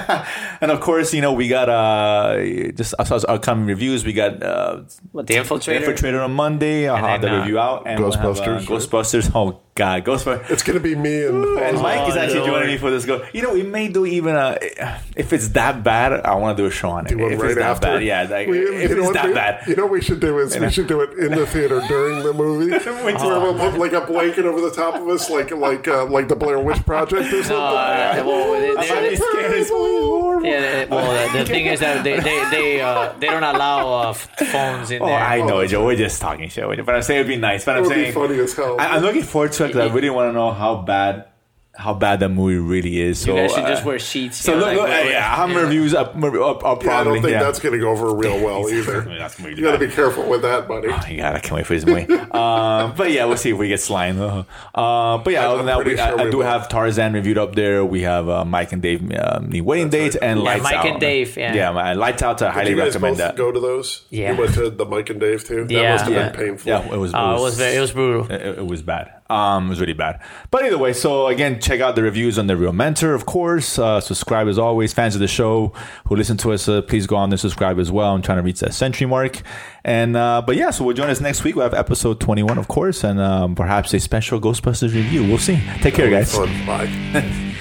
And of course, you know, we got uh, just us us upcoming reviews. We got uh, What, the Infiltrator? Infiltrator on Monday. I'll And have then, the uh, review out. And we'll have, uh, Ghostbusters. Ghostbusters. Oh God, Ghostbusters. It's going to be me and, And Mike is Oh, actually Lord. joining me for this. Go, you know, we may do even a. If it's that bad, I want to do a show on it. do one if right it's that after. bad, yeah. Like, We- if you know it's what that we, bad, You know what we should do is we should do it in the theater during the movie. Where we'll put like a blanket over the top of us, like like uh, like the Blair Witch Project or something. Uh, well, they- I might they- be scared. It's horrible. yeah, they- well, the, the thing is that they they they, uh, they don't allow uh, f- phones in Oh, there. I know, Joe. We're just talking shit. But I'm saying it'd be nice. But It I'm would be saying funny as hell. I, I'm looking forward to it because I really want to know how bad, how bad that movie really is. So You guys should uh, just wear sheets. So you know, look, like, look, with- yeah, how many reviews up, up, up yeah, I probably. don't think yeah. that's going to go over real well either. That's gonna be You got to bad. be careful with that, buddy. Oh, yeah, I can't wait for this movie. uh, but yeah, we'll see if we get slime. Uh, but yeah, I'm other than that, pretty we, I, sure I we do will. have Tarzan reviewed up there. We have uh, Mike and Dave uh, need wedding dates and Yeah, Lights Mike Out. and Dave, yeah. yeah, man, Lights Out. I highly Did you guys recommend both that. go to those? Yeah. You went to the Mike and Dave too? That Yeah. must have yeah, been painful. yeah, it was. It Uh, was, it was very, it was brutal. It, it was bad. Um, it was really bad. But either way, so again, check out the reviews on The Real Mentor, of course. Uh, subscribe as always. Fans of the show who listen to us, uh, please go on and subscribe as well. I'm trying to reach that century mark. And uh, but yeah, so we'll join us next week. We'll have episode twenty-one, of course, and um, perhaps a special Ghostbusters review. We'll see. Take care, guys. Fun. Bye.